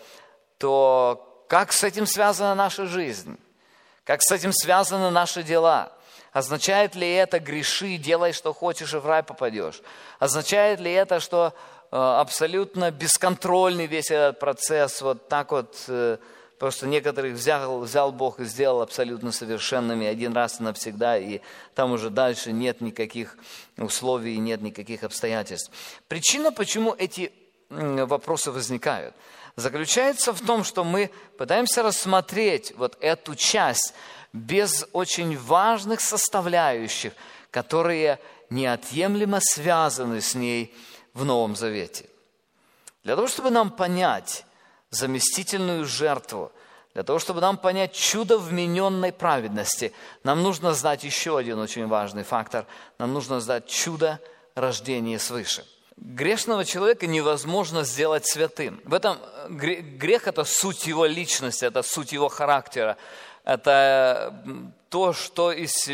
то как с этим связана наша жизнь? Как с этим связаны наши дела? Означает ли это греши, делай, что хочешь, и в рай попадешь? Означает ли это, что абсолютно бесконтрольный весь этот процесс, вот так вот, просто некоторых взял Бог и сделал абсолютно совершенными один раз и навсегда, и там уже дальше нет никаких условий, нет никаких обстоятельств. Причина, почему эти вопросы возникают, заключается в том, что мы пытаемся рассмотреть вот эту часть без очень важных составляющих, которые неотъемлемо связаны с ней в Новом Завете. Для того, чтобы нам понять заместительную жертву, для того, чтобы нам понять чудо вмененной праведности, нам нужно знать еще один очень важный фактор. Нам нужно знать чудо рождения свыше. Грешного человека невозможно сделать святым. В этом грех – это суть его личности, это суть его характера. Это то, что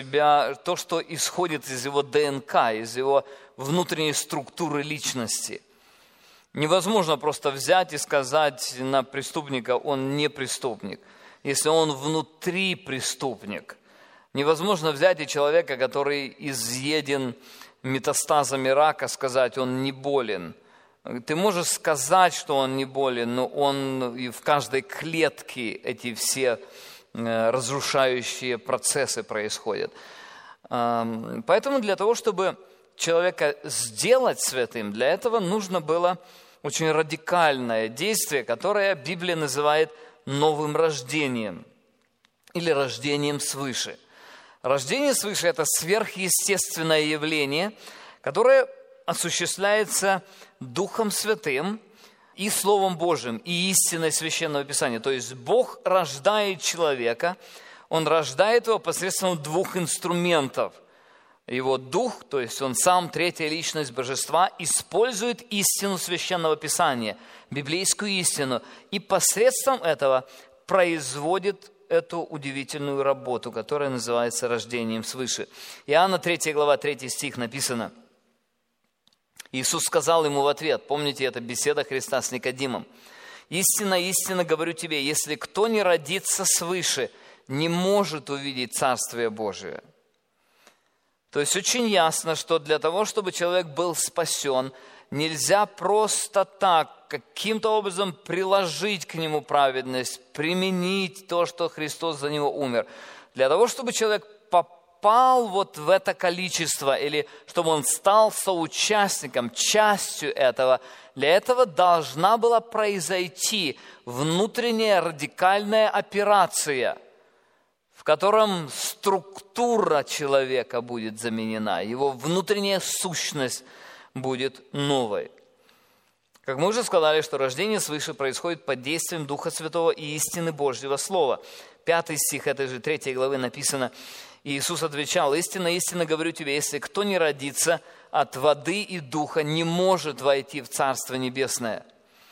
исходит из его ДНК, из его внутренней структуры личности. Невозможно просто взять и сказать на преступника, он не преступник, если он внутри преступник. Невозможно взять и человека, который изъеден метастазами рака, сказать, он не болен. Ты можешь сказать, что он не болен, но он и в каждой клетке эти все разрушающие процессы происходят. Поэтому для того, чтобы человека сделать святым, для этого нужно было очень радикальное действие, которое Библия называет новым рождением или рождением свыше. Рождение свыше – это сверхъестественное явление, которое осуществляется Духом Святым и Словом Божьим, и истиной Священного Писания. То есть Бог рождает человека, Он рождает его посредством двух инструментов. Его Дух, то есть Он сам, третья личность Божества, использует истину Священного Писания, библейскую истину, и посредством этого производит эту удивительную работу, которая называется рождением свыше. Иоанна 3 глава, 3 стих написано. Иисус сказал ему в ответ, помните, это беседа Христа с Никодимом. «Истинно, истинно говорю тебе, если кто не родится свыше, не может увидеть Царствие Божие». То есть очень ясно, что для того, чтобы человек был спасен, нельзя просто так, каким-то образом приложить к нему праведность, применить то, что Христос за него умер. Для того, чтобы человек попал вот в это количество, или чтобы он стал соучастником, частью этого, для этого должна была произойти внутренняя радикальная операция, в котором структура человека будет заменена, его внутренняя сущность будет новой. Как мы уже сказали, что рождение свыше происходит под действием Духа Святого и истины Божьего Слова. 5 стих этой же 3 главы написано: Иисус отвечал: «Истинно, истинно говорю тебе, если кто не родится от воды и духа, не может войти в Царство Небесное».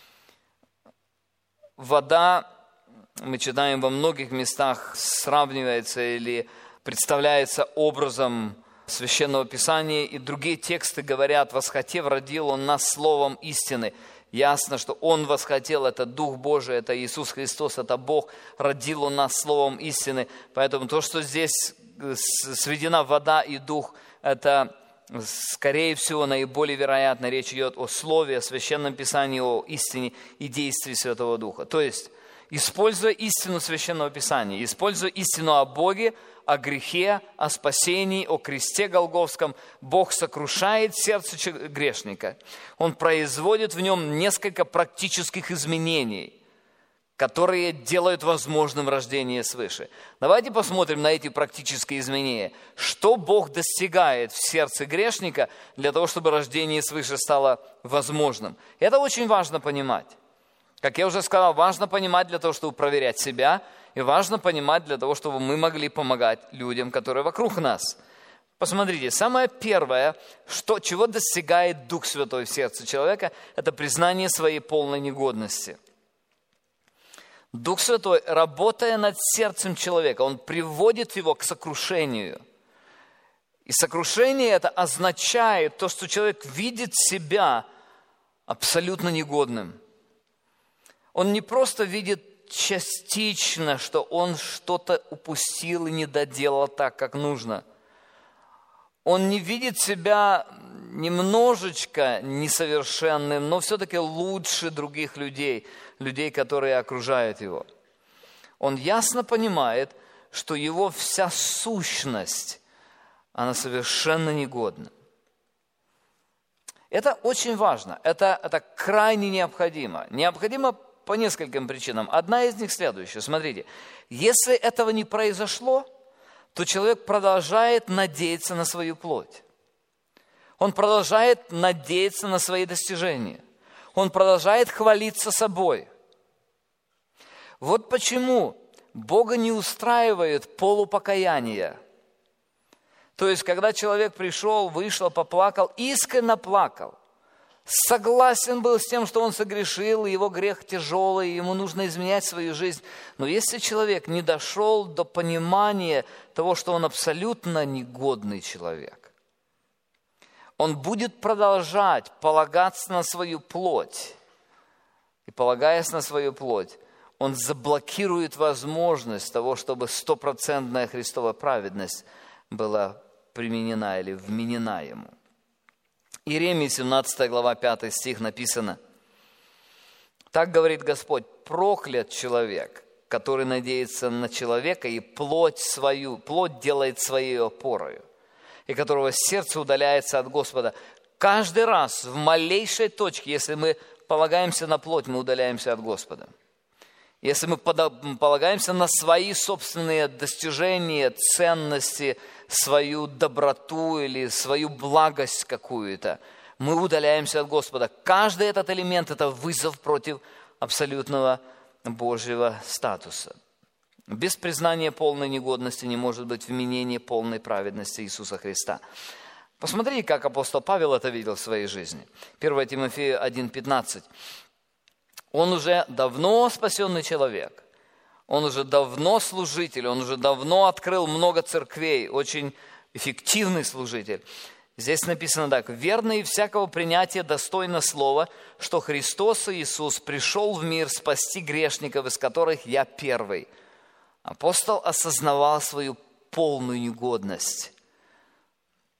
Вода, мы читаем во многих местах, сравнивается или представляется образом Священного Писания, и другие тексты говорят: «Восхотев, родил Он нас словом истины». Ясно, что Он восхотел, это Дух Божий, это Иисус Христос, это Бог, родил Он нас словом истины. Поэтому то, что здесь сведена вода и Дух, это, скорее всего, наиболее вероятно, речь идет о Слове, о Священном Писании, о истине и действии Святого Духа. То есть, используя истину Священного Писания, используя истину о Боге, о грехе, о спасении, о кресте Голгофском, Бог сокрушает сердце грешника. Он производит в нем несколько практических изменений, которые делают возможным рождение свыше. Давайте посмотрим на эти практические изменения. Что Бог достигает в сердце грешника для того, чтобы рождение свыше стало возможным? Это очень важно понимать. Как я уже сказал, важно понимать для того, чтобы проверять себя, и важно понимать для того, чтобы мы могли помогать людям, которые вокруг нас. Посмотрите, самое первое, чего достигает Дух Святой в сердце человека, это признание своей полной негодности. Дух Святой, работая над сердцем человека, Он приводит его к сокрушению. И сокрушение это означает то, что человек видит себя абсолютно негодным. Он не просто видит частично, что он что-то упустил и не доделал так, как нужно. Он не видит себя немножечко несовершенным, но все-таки лучше других людей, которые окружают его. Он ясно понимает, что его вся сущность, она совершенно негодна. Это очень важно, это крайне необходимо. Необходимо по нескольким причинам. Одна из них следующая. Смотрите, если этого не произошло, то человек продолжает надеяться на свою плоть. Он продолжает надеяться на свои достижения. Он продолжает хвалиться собой. Вот почему Бога не устраивает полупокаяние. То есть, когда человек пришел, вышел, поплакал, искренне плакал, согласен был с тем, что он согрешил, и его грех тяжелый, и ему нужно изменять свою жизнь. Но если человек не дошел до понимания того, что он абсолютно негодный человек, он будет продолжать полагаться на свою плоть. И полагаясь на свою плоть, он заблокирует возможность того, чтобы 100% Христова праведность была применена или вменена ему. Иеремии 17 глава 5 стих написано: «Так говорит Господь, проклят человек, который надеется на человека и плоть делает своей опорою, и которого сердце удаляется от Господа». Каждый раз в малейшей точке, если мы полагаемся на плоть, мы удаляемся от Господа. Если мы полагаемся на свои собственные достижения, ценности, свою доброту или свою благость какую-то, мы удаляемся от Господа. Каждый этот элемент – это вызов против абсолютного Божьего статуса. Без признания полной негодности не может быть вменения полной праведности Иисуса Христа. Посмотрите, как апостол Павел это видел в своей жизни. 1 Тимофею 1,15. Он уже давно спасенный человек, он уже давно служитель, он уже давно открыл много церквей, очень эффективный служитель. Здесь написано так: «Верно и всякого принятия достойно слова, что Христос Иисус пришел в мир спасти грешников, из которых я первый». Апостол осознавал свою полную негодность.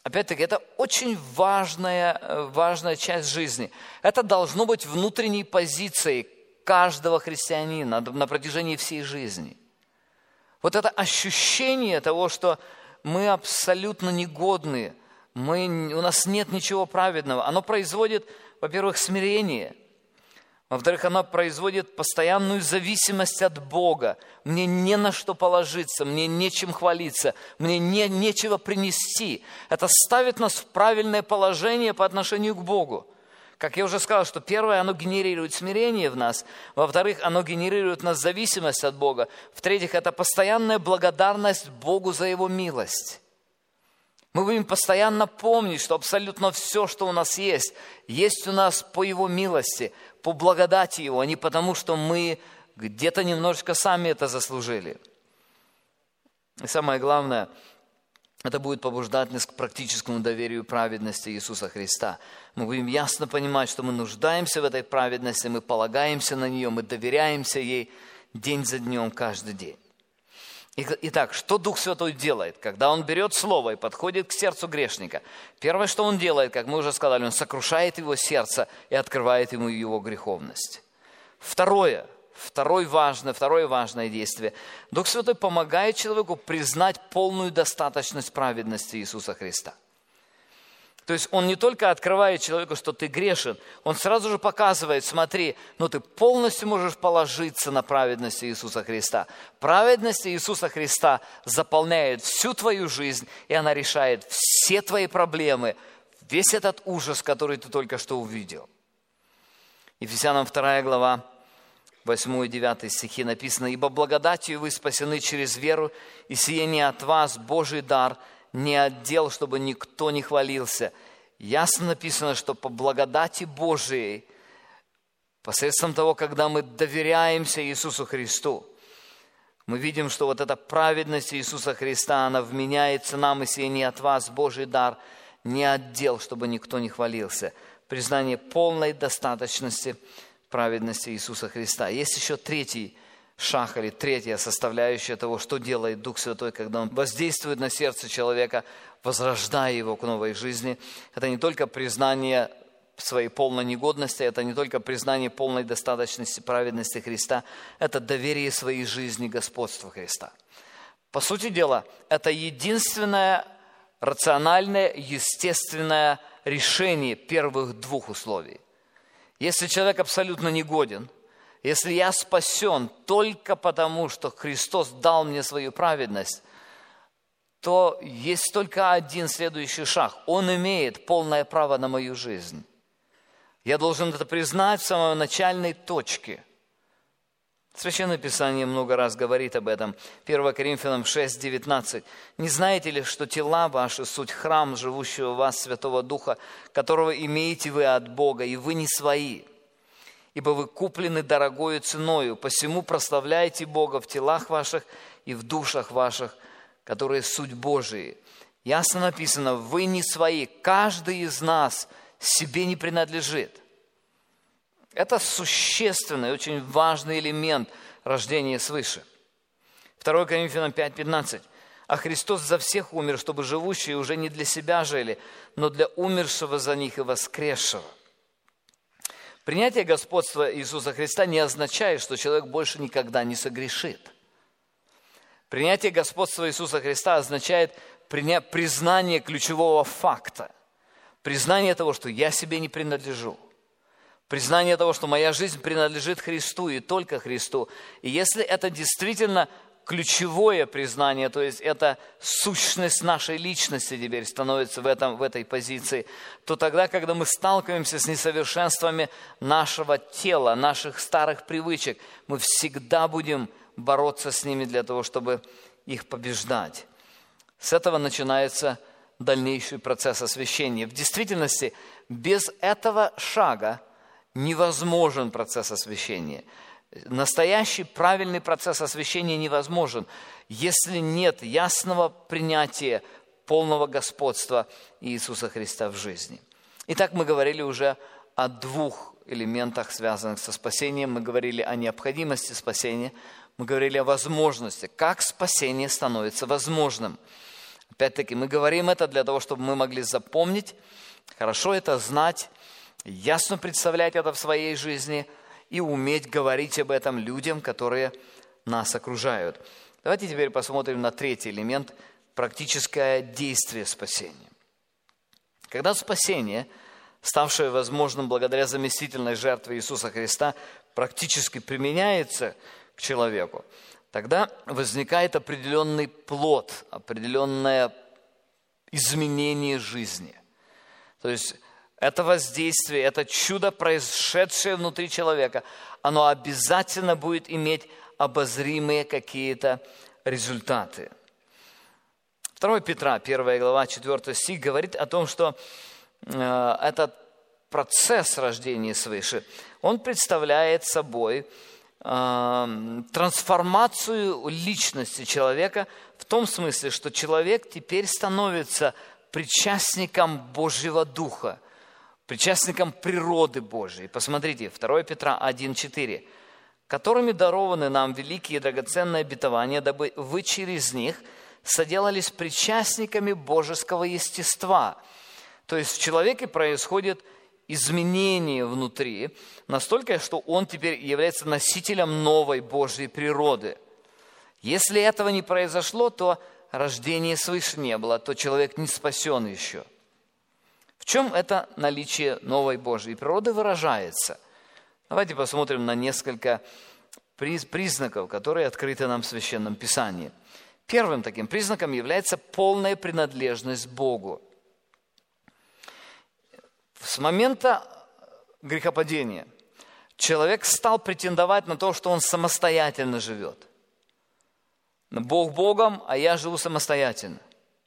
Опять-таки, это очень важная часть жизни. Это должно быть внутренней позицией каждого христианина на протяжении всей жизни. Вот это ощущение того, что мы абсолютно негодные, у нас нет ничего праведного, оно производит, во-первых, смирение. Во-вторых, оно производит постоянную зависимость от Бога. Мне не на что положиться, мне нечем хвалиться, мне нечего принести. Это ставит нас в правильное положение по отношению к Богу. Как я уже сказал, что первое, оно генерирует смирение в нас. Во-вторых, оно генерирует в нас зависимость от Бога. В-третьих, это постоянная благодарность Богу за Его милость. Мы будем постоянно помнить, что абсолютно все, что у нас есть у нас по Его милости, по благодати Его, а не потому, что мы где-то немножечко сами это заслужили. И самое главное, это будет побуждать нас к практическому доверию праведности Иисуса Христа. Мы будем ясно понимать, что мы нуждаемся в этой праведности, мы полагаемся на нее, мы доверяемся ей день за днем, каждый день. Итак, что Дух Святой делает, когда Он берет Слово и подходит к сердцу грешника? Первое, что Он делает, как мы уже сказали, Он сокрушает его сердце и открывает ему его греховность. Второе важное действие. Дух Святой помогает человеку признать полную достаточность праведности Иисуса Христа. То есть Он не только открывает человеку, что ты грешен, Он сразу же показывает, смотри, ты полностью можешь положиться на праведность Иисуса Христа. Праведность Иисуса Христа заполняет всю твою жизнь, и она решает все твои проблемы, весь этот ужас, который ты только что увидел. Ефесянам 2 глава, 8 и 9 стихи написано: «Ибо благодатью вы спасены через веру, и сие не от вас, Божий дар, не от дел, чтобы никто не хвалился». Ясно написано, что по благодати Божией, посредством того, когда мы доверяемся Иисусу Христу, мы видим, что вот эта праведность Иисуса Христа, она вменяется нам, и сие не от вас, Божий дар, не от дел, чтобы никто не хвалился. Признание полной достаточности праведности Иисуса Христа. Есть еще третий шаг или третья составляющая того, что делает Дух Святой, когда Он воздействует на сердце человека, возрождая его к новой жизни. Это не только признание своей полной негодности, это не только признание полной достаточности праведности Христа, это доверие своей жизни господству Христа. По сути дела, это единственное рациональное, естественное решение первых двух условий. Если человек абсолютно негоден, если я спасен только потому, что Христос дал мне свою праведность, то есть только один следующий шаг. Он имеет полное право на мою жизнь. Я должен это признать в самой начальной точке. Священное Писание много раз говорит об этом. 1 Коринфянам 6:19. «Не знаете ли, что тела ваши суть храм живущего в вас Святого Духа, которого имеете вы от Бога, и вы не свои? Ибо вы куплены дорогою ценою, посему прославляйте Бога в телах ваших и в душах ваших, которые суть Божии». Ясно написано: вы не свои, каждый из нас себе не принадлежит. Это существенный, очень важный элемент рождения свыше. 2 Коринфянам 5:15. «А Христос за всех умер, чтобы живущие уже не для себя жили, но для умершего за них и воскресшего». Принятие господства Иисуса Христа не означает, что человек больше никогда не согрешит. Принятие господства Иисуса Христа означает признание ключевого факта. Признание того, что я себе не принадлежу. Признание того, что моя жизнь принадлежит Христу и только Христу. И если это действительно ключевое признание, то есть это сущность нашей личности теперь становится в этой позиции, то тогда, когда мы сталкиваемся с несовершенствами нашего тела, наших старых привычек, мы всегда будем бороться с ними для того, чтобы их побеждать. С этого начинается дальнейший процесс освящения. В действительности, без этого шага невозможен процесс освящения. Настоящий правильный процесс освящения невозможен, если нет ясного принятия полного господства Иисуса Христа в жизни. Итак, мы говорили уже о двух элементах, связанных со спасением. Мы говорили о необходимости спасения, мы говорили о возможности, как спасение становится возможным. Опять-таки, мы говорим это для того, чтобы мы могли запомнить, хорошо это знать, ясно представлять это в своей жизни и уметь говорить об этом людям, которые нас окружают. Давайте теперь посмотрим на третий элемент – практическое действие спасения. Когда спасение, ставшее возможным благодаря заместительной жертве Иисуса Христа, практически применяется к человеку, тогда возникает определенный плод, определенное изменение жизни. То есть это воздействие, это чудо, происшедшее внутри человека, оно обязательно будет иметь обозримые какие-то результаты. 2 Петра, 1 глава, 4 стих, говорит о том, что этот процесс рождения свыше, он представляет собой трансформацию личности человека в том смысле, что человек теперь становится причастником Божьего Духа, причастником природы Божьей. Посмотрите, 2 Петра 1,4. «Которыми дарованы нам великие и драгоценные обетования, дабы вы через них соделались причастниками божеского естества». То есть в человеке происходит изменение внутри, настолько, что он теперь является носителем новой Божьей природы. Если этого не произошло, то рождения свыше не было, то человек не спасен еще. В чем это наличие новой Божьей природы выражается? Давайте посмотрим на несколько признаков, которые открыты нам в Священном Писании. Первым таким признаком является полная принадлежность Богу. С момента грехопадения человек стал претендовать на то, что он самостоятельно живет. Бог Богом, а я живу самостоятельно.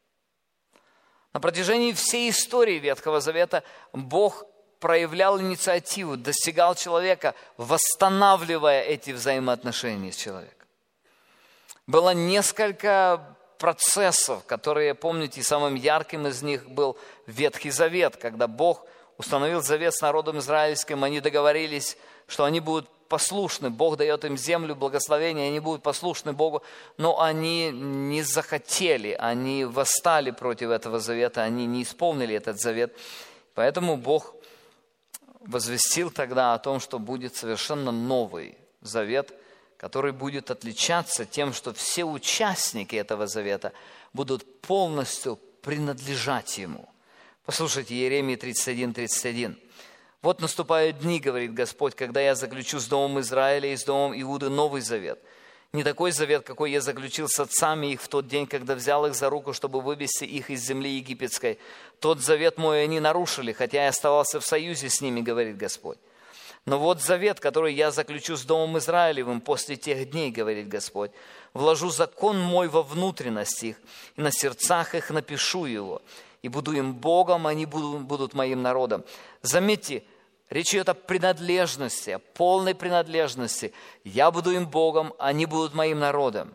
На протяжении всей истории Ветхого Завета Бог проявлял инициативу, достигал человека, восстанавливая эти взаимоотношения с человеком. Было несколько процессов, которые, помните, самым ярким из них был Ветхий Завет, когда Бог установил завет с народом израильским, они договорились, что они будут послушны, Бог дает им землю, благословение, они будут послушны Богу, но они не захотели, они восстали против этого завета, они не исполнили этот завет, поэтому Бог возвестил тогда о том, что будет совершенно новый завет, который будет отличаться тем, что все участники этого завета будут полностью принадлежать Ему. Послушайте, Иеремии 31:31. «Вот наступают дни, говорит Господь, когда я заключу с домом Израиля и с домом Иуды новый завет. Не такой завет, какой я заключил с отцами их в тот день, когда взял их за руку, чтобы вывести их из земли египетской. Тот завет мой они нарушили, хотя я оставался в союзе с ними, говорит Господь. Но вот завет, который я заключу с домом Израилевым после тех дней, говорит Господь. Вложу закон мой во внутренность их, и на сердцах их напишу его. И буду им Богом, они будут моим народом». Заметьте, речь идет о принадлежности, о полной принадлежности. Я буду им Богом, они будут моим народом.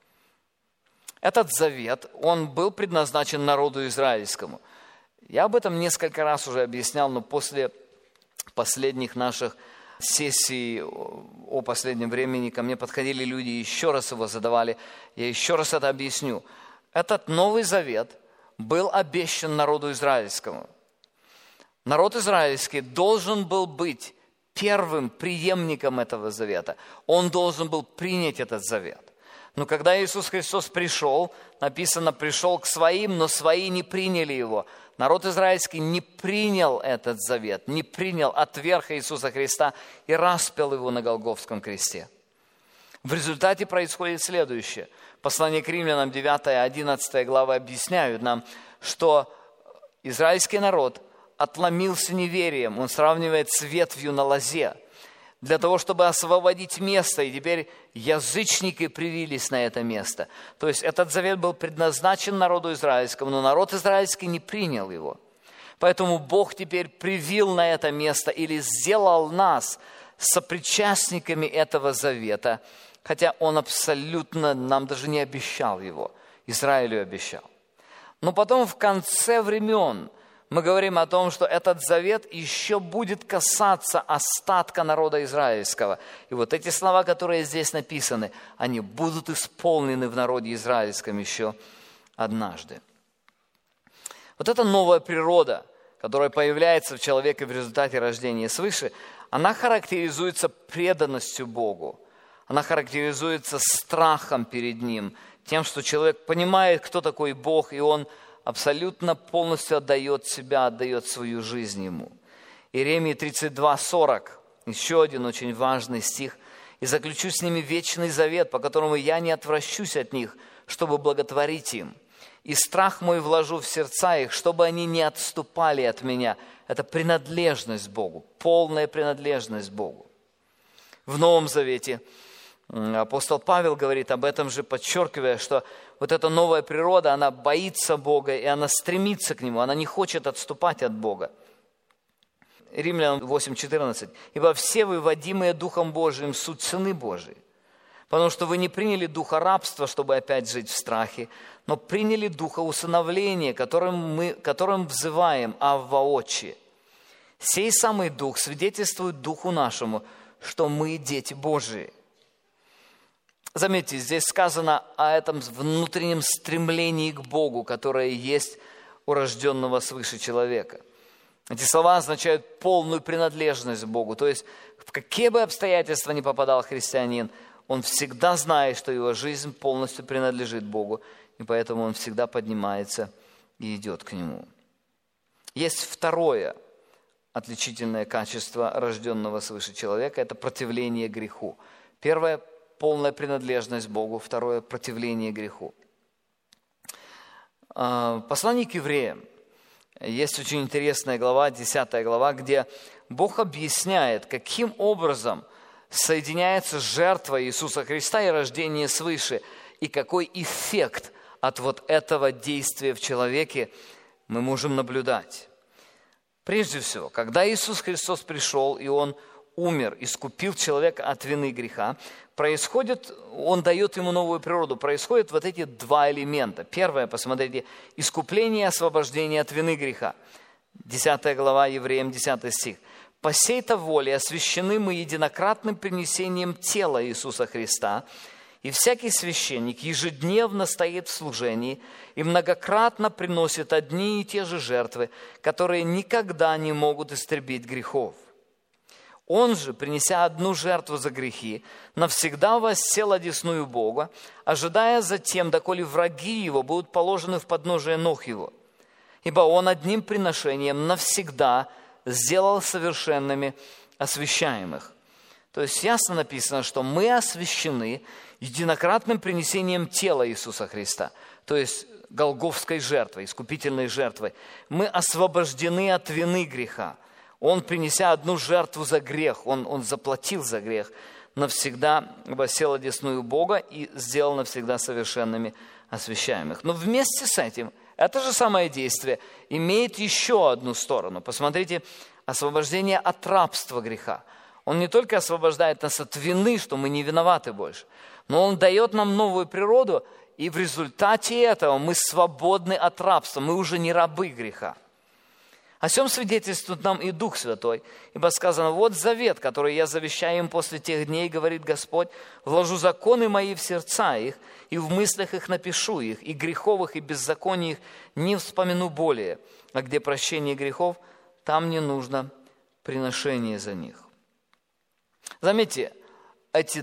Этот завет, он был предназначен народу израильскому. Я об этом несколько раз уже объяснял, но после последних наших сессий о последнем времени ко мне подходили люди и еще раз его задавали. Я еще раз это объясню. Этот Новый Завет был обещан народу израильскому. Народ израильский должен был быть первым преемником этого завета. Он должен был принять этот завет. Но когда Иисус Христос пришел, написано, пришел к своим, но свои не приняли его. Народ израильский не принял этот завет, не принял, отверг Иисуса Христа и распял его на Голгофском кресте. В результате происходит следующее. Послание к Римлянам 9-11 главы объясняют нам, что израильский народ отломился неверием. Он сравнивает с ветвью на лозе. Для того, чтобы освободить место, и теперь язычники привились на это место. То есть этот завет был предназначен народу израильскому, но народ израильский не принял его. Поэтому Бог теперь привил на это место или сделал нас сопричастниками этого завета, хотя Он абсолютно нам даже не обещал его, Израилю обещал. Но потом в конце времен мы говорим о том, что этот завет еще будет касаться остатка народа израильского. И вот эти слова, которые здесь написаны, они будут исполнены в народе израильском еще однажды. Вот эта новая природа, которая появляется в человеке в результате рождения свыше, она характеризуется преданностью Богу. Она характеризуется страхом перед Ним, тем, что человек понимает, кто такой Бог, и он абсолютно полностью отдает себя, отдает свою жизнь Ему. Иеремии 32:40, еще один очень важный стих. «И заключу с ними вечный завет, по которому я не отвращусь от них, чтобы благотворить им. И страх мой вложу в сердца их, чтобы они не отступали от меня». Это принадлежность Богу, полная принадлежность Богу. В Новом Завете апостол Павел говорит об этом же, подчеркивая, что вот эта новая природа, она боится Бога, и она стремится к Нему, она не хочет отступать от Бога. Римлянам 8:14. «Ибо все вы, водимые Духом Божиим, суть сыны Божии, потому что вы не приняли духа рабства, чтобы опять жить в страхе, но приняли духа усыновления, которым взываем Авва Отче. Сей самый Дух свидетельствует Духу нашему, что мы дети Божии». Заметьте, здесь сказано о этом внутреннем стремлении к Богу, которое есть у рожденного свыше человека. Эти слова означают полную принадлежность к Богу. То есть, в какие бы обстоятельства ни попадал христианин, он всегда знает, что его жизнь полностью принадлежит Богу, и поэтому он всегда поднимается и идет к Нему. Есть второе отличительное качество рожденного свыше человека – это противление греху. Первое – полная принадлежность Богу, второе – противление греху. Послание к евреям. Есть очень интересная глава, 10 глава, где Бог объясняет, каким образом соединяется жертва Иисуса Христа и рождение свыше, и какой эффект от вот этого действия в человеке мы можем наблюдать. Прежде всего, когда Иисус Христос пришел, и Он умер, искупил человека от вины греха, Он дает ему новую природу. Происходят вот эти два элемента. Первое, посмотрите, искупление и освобождение от вины греха. 10 глава, Евреям, 10 стих. «По сей-то воле освящены мы единократным принесением тела Иисуса Христа, и всякий священник ежедневно стоит в служении и многократно приносит одни и те же жертвы, которые никогда не могут истребить грехов. Он же, принеся одну жертву за грехи, навсегда воссел одесную Бога, ожидая затем, доколе враги его будут положены в подножие ног его. Ибо он одним приношением навсегда сделал совершенными освящаемых». То есть ясно написано, что мы освящены единократным принесением тела Иисуса Христа, то есть голгофской жертвой, искупительной жертвой. Мы освобождены от вины греха. Он, принеся одну жертву за грех, Он заплатил за грех, навсегда воссел одесную Бога и сделал навсегда совершенными освящаемых. Но вместе с этим, это же самое действие имеет еще одну сторону. Посмотрите, освобождение от рабства греха. Он не только освобождает нас от вины, что мы не виноваты больше, но Он дает нам новую природу, и в результате этого мы свободны от рабства, мы уже не рабы греха. О сем свидетельствует нам и Дух Святой, ибо сказано: «Вот завет, который я завещаю им после тех дней, говорит Господь, вложу законы мои в сердца их, и в мыслях их напишу их, и греховых, и беззаконий их не вспомину более, а где прощение грехов, там не нужно приношение за них». Заметьте, эти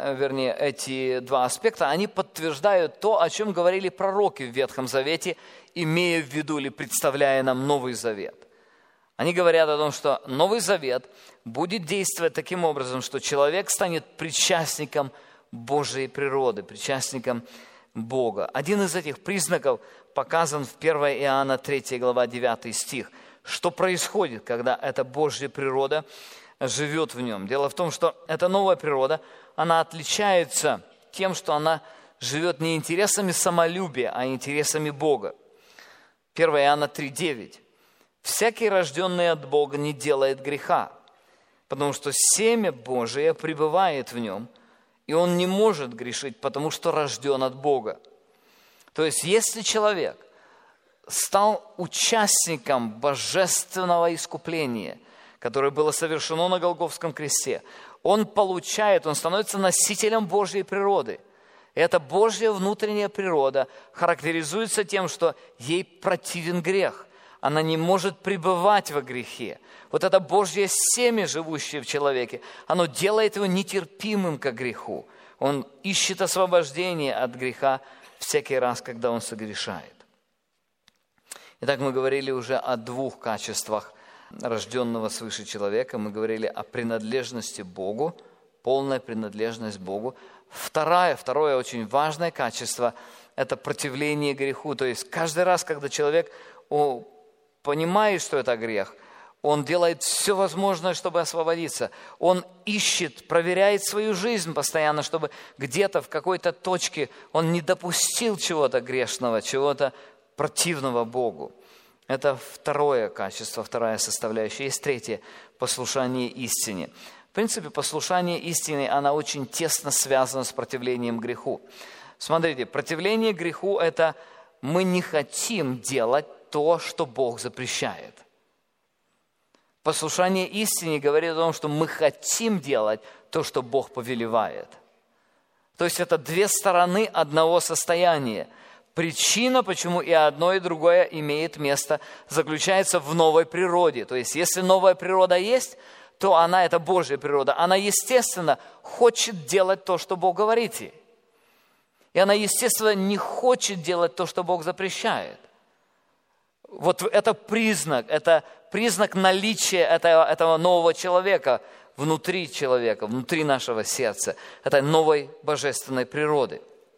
два аспекта, они подтверждают то, о чем говорили пророки в Ветхом Завете, имея в виду или представляя нам Новый Завет. Они говорят о том, что Новый Завет будет действовать таким образом, что человек станет причастником Божьей природы, причастником Бога. Один из этих признаков показан в 1 Иоанна 3 глава 9 стих. Что происходит, когда эта Божья природа живет в нем? Дело в том, что эта новая природа, она отличается тем, что она живет не интересами самолюбия, а интересами Бога. 1 Иоанна 3:9. «Всякий, рожденный от Бога, не делает греха, потому что семя Божие пребывает в нем, и он не может грешить, потому что рожден от Бога». То есть, если человек стал участником божественного искупления, которое было совершено на Голгофском кресте, он становится носителем Божьей природы. Эта Божья внутренняя природа характеризуется тем, что ей противен грех. Она не может пребывать во грехе. Вот это Божье семя, живущее в человеке, оно делает его нетерпимым к греху. Он ищет освобождение от греха всякий раз, когда он согрешает. Итак, мы говорили уже о двух качествах рожденного свыше человека. Мы говорили о принадлежности Богу, полная принадлежность Богу. Второе очень важное качество – это противление греху. То есть каждый раз, когда человек понимает, что это грех, он делает все возможное, чтобы освободиться. Он ищет, проверяет свою жизнь постоянно, чтобы где-то в какой-то точке он не допустил чего-то грешного, чего-то противного Богу. Это второе качество, вторая составляющая. Есть третье – послушание истине. В принципе, послушание истине, она очень тесно связана с противлением греху. Смотрите, противление греху – это мы не хотим делать то, что Бог запрещает. Послушание истине говорит о том, что мы хотим делать то, что Бог повелевает. То есть это две стороны одного состояния. Причина, почему и одно, и другое имеет место, заключается в новой природе. То есть если новая природа есть, то она, это Божья природа, она, естественно, хочет делать то, что Бог говорит ей. И она, естественно, не хочет делать то, что Бог запрещает. Вот это признак наличия этого нового человека внутри человека, внутри нашего сердца, этой новой божественной природы.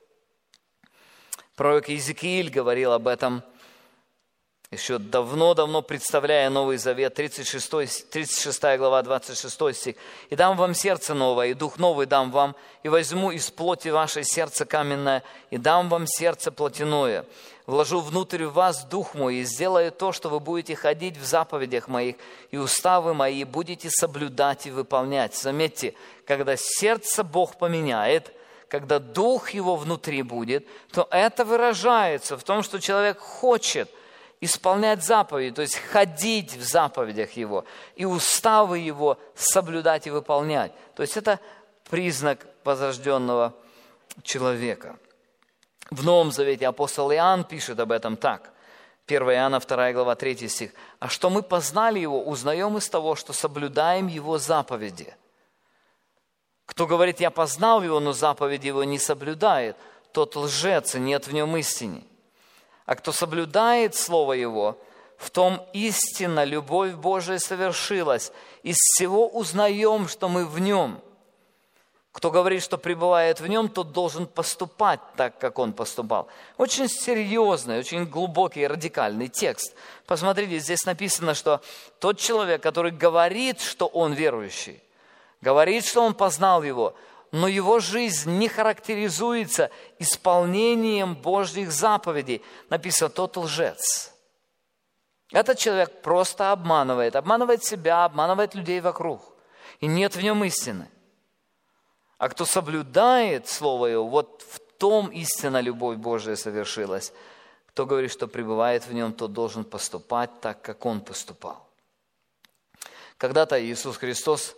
Пророк Иезекииль говорил об этом еще давно-давно, представляя Новый Завет, 36 глава, 26 стих. «И дам вам сердце новое, и дух новый дам вам, и возьму из плоти вашей сердце каменное, и дам вам сердце плотяное. Вложу внутрь вас дух мой, и сделаю то, что вы будете ходить в заповедях моих, и уставы мои будете соблюдать и выполнять». Заметьте, когда сердце Бог поменяет, когда дух его внутри будет, то это выражается в том, что человек хочет исполнять заповеди, то есть ходить в заповедях его, и уставы его соблюдать и выполнять. То есть это признак возрожденного человека. В Новом Завете апостол Иоанн пишет об этом так. 1 Иоанна 2 глава 3 стих. «А что мы познали его, узнаем из того, что соблюдаем его заповеди. Кто говорит, я познал его, но заповеди его не соблюдает, тот лжец, и нет в нем истины. А кто соблюдает слово его, в том истинно любовь Божия совершилась. Из всего узнаем, что мы в нем. Кто говорит, что пребывает в нем, тот должен поступать так, как он поступал». Очень серьезный, очень глубокий, радикальный текст. Посмотрите, здесь написано, что тот человек, который говорит, что он верующий, говорит, что он познал его, но его жизнь не характеризуется исполнением Божьих заповедей. Написано, тот лжец. Этот человек просто обманывает себя, обманывает людей вокруг. И нет в нем истины. А кто соблюдает Слово Его, вот в том истинно любовь Божия совершилась. Кто говорит, что пребывает в нем, тот должен поступать так, как он поступал. Когда-то Иисус Христос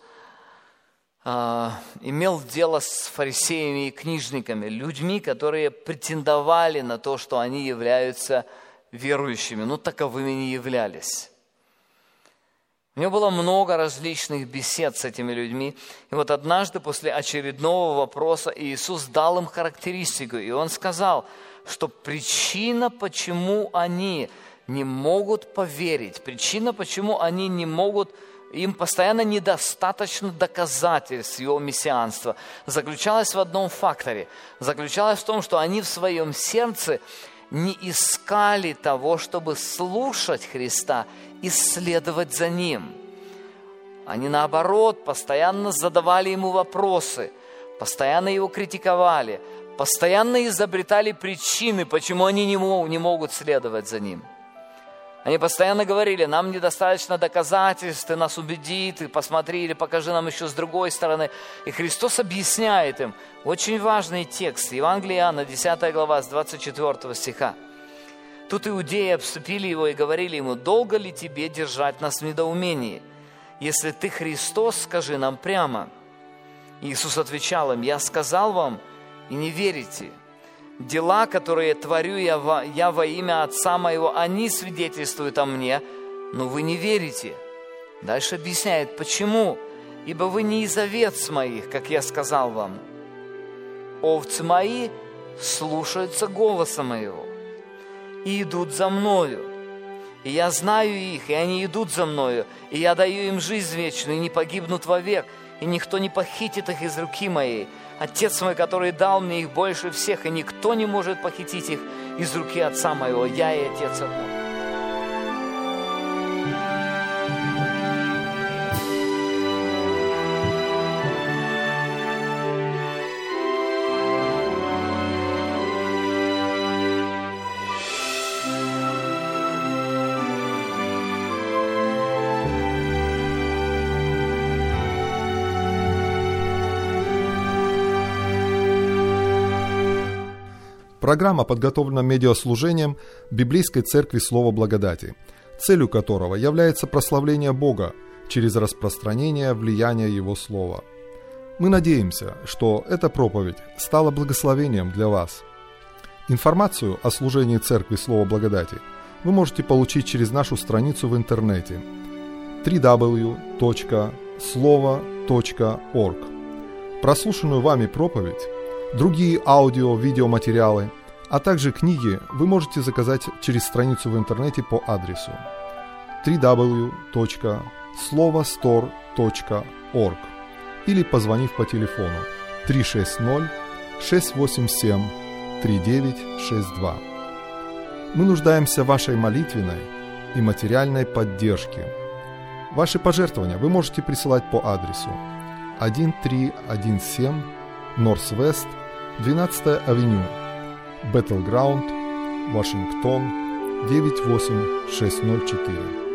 имел дело с фарисеями и книжниками, людьми, которые претендовали на то, что они являются верующими, но таковыми не являлись. У него было много различных бесед с этими людьми. И вот однажды после очередного вопроса Иисус дал им характеристику. И Он сказал, что причина, почему они не могут поверить, причина, почему они не могут, им постоянно недостаточно доказательств Его мессианства, заключалась в одном факторе. Заключалась в том, что они в своем сердце не искали того, чтобы слушать Христа, исследовать за Ним. Они, наоборот, постоянно задавали Ему вопросы, постоянно Его критиковали, постоянно изобретали причины, почему они не могут следовать за Ним. Они постоянно говорили, нам недостаточно доказательств, ты нас убеди, ты посмотри или покажи нам еще с другой стороны. И Христос объясняет им очень важный текст, Евангелие Иоанна, 10 глава, с 24 стиха. Тут иудеи обступили его и говорили ему, долго ли тебе держать нас в недоумении? Если ты Христос, скажи нам прямо. Иисус отвечал им, я сказал вам, и не верите. Дела, которые творю я во имя Отца Моего, они свидетельствуют о Мне, но вы не верите». Дальше объясняет, почему. «Ибо вы не из овец моих, как я сказал вам. Овцы мои слушаются голоса моего и идут за мною. И я знаю их, и они идут за мною, и я даю им жизнь вечную, и не погибнут вовек, и никто не похитит их из руки моей. Отец мой, который дал мне их больше всех, и никто не может похитить их из руки Отца моего. Я и Отец одно». Программа подготовлена медиаслужением Библейской Церкви Слова Благодати, целью которого является прославление Бога через распространение влияния Его Слова. Мы надеемся, что эта проповедь стала благословением для вас. Информацию о служении Церкви Слова Благодати вы можете получить через нашу страницу в интернете www.slovo.org. Прослушанную вами проповедь, другие аудио-видеоматериалы, а также книги вы можете заказать через страницу в интернете по адресу www.slovostore.org или позвонив по телефону 360-687-3962. Мы нуждаемся в вашей молитвенной и материальной поддержке. Ваши пожертвования вы можете присылать по адресу 1317 Northwest 12-я авеню, Battleground, Вашингтон, 98604.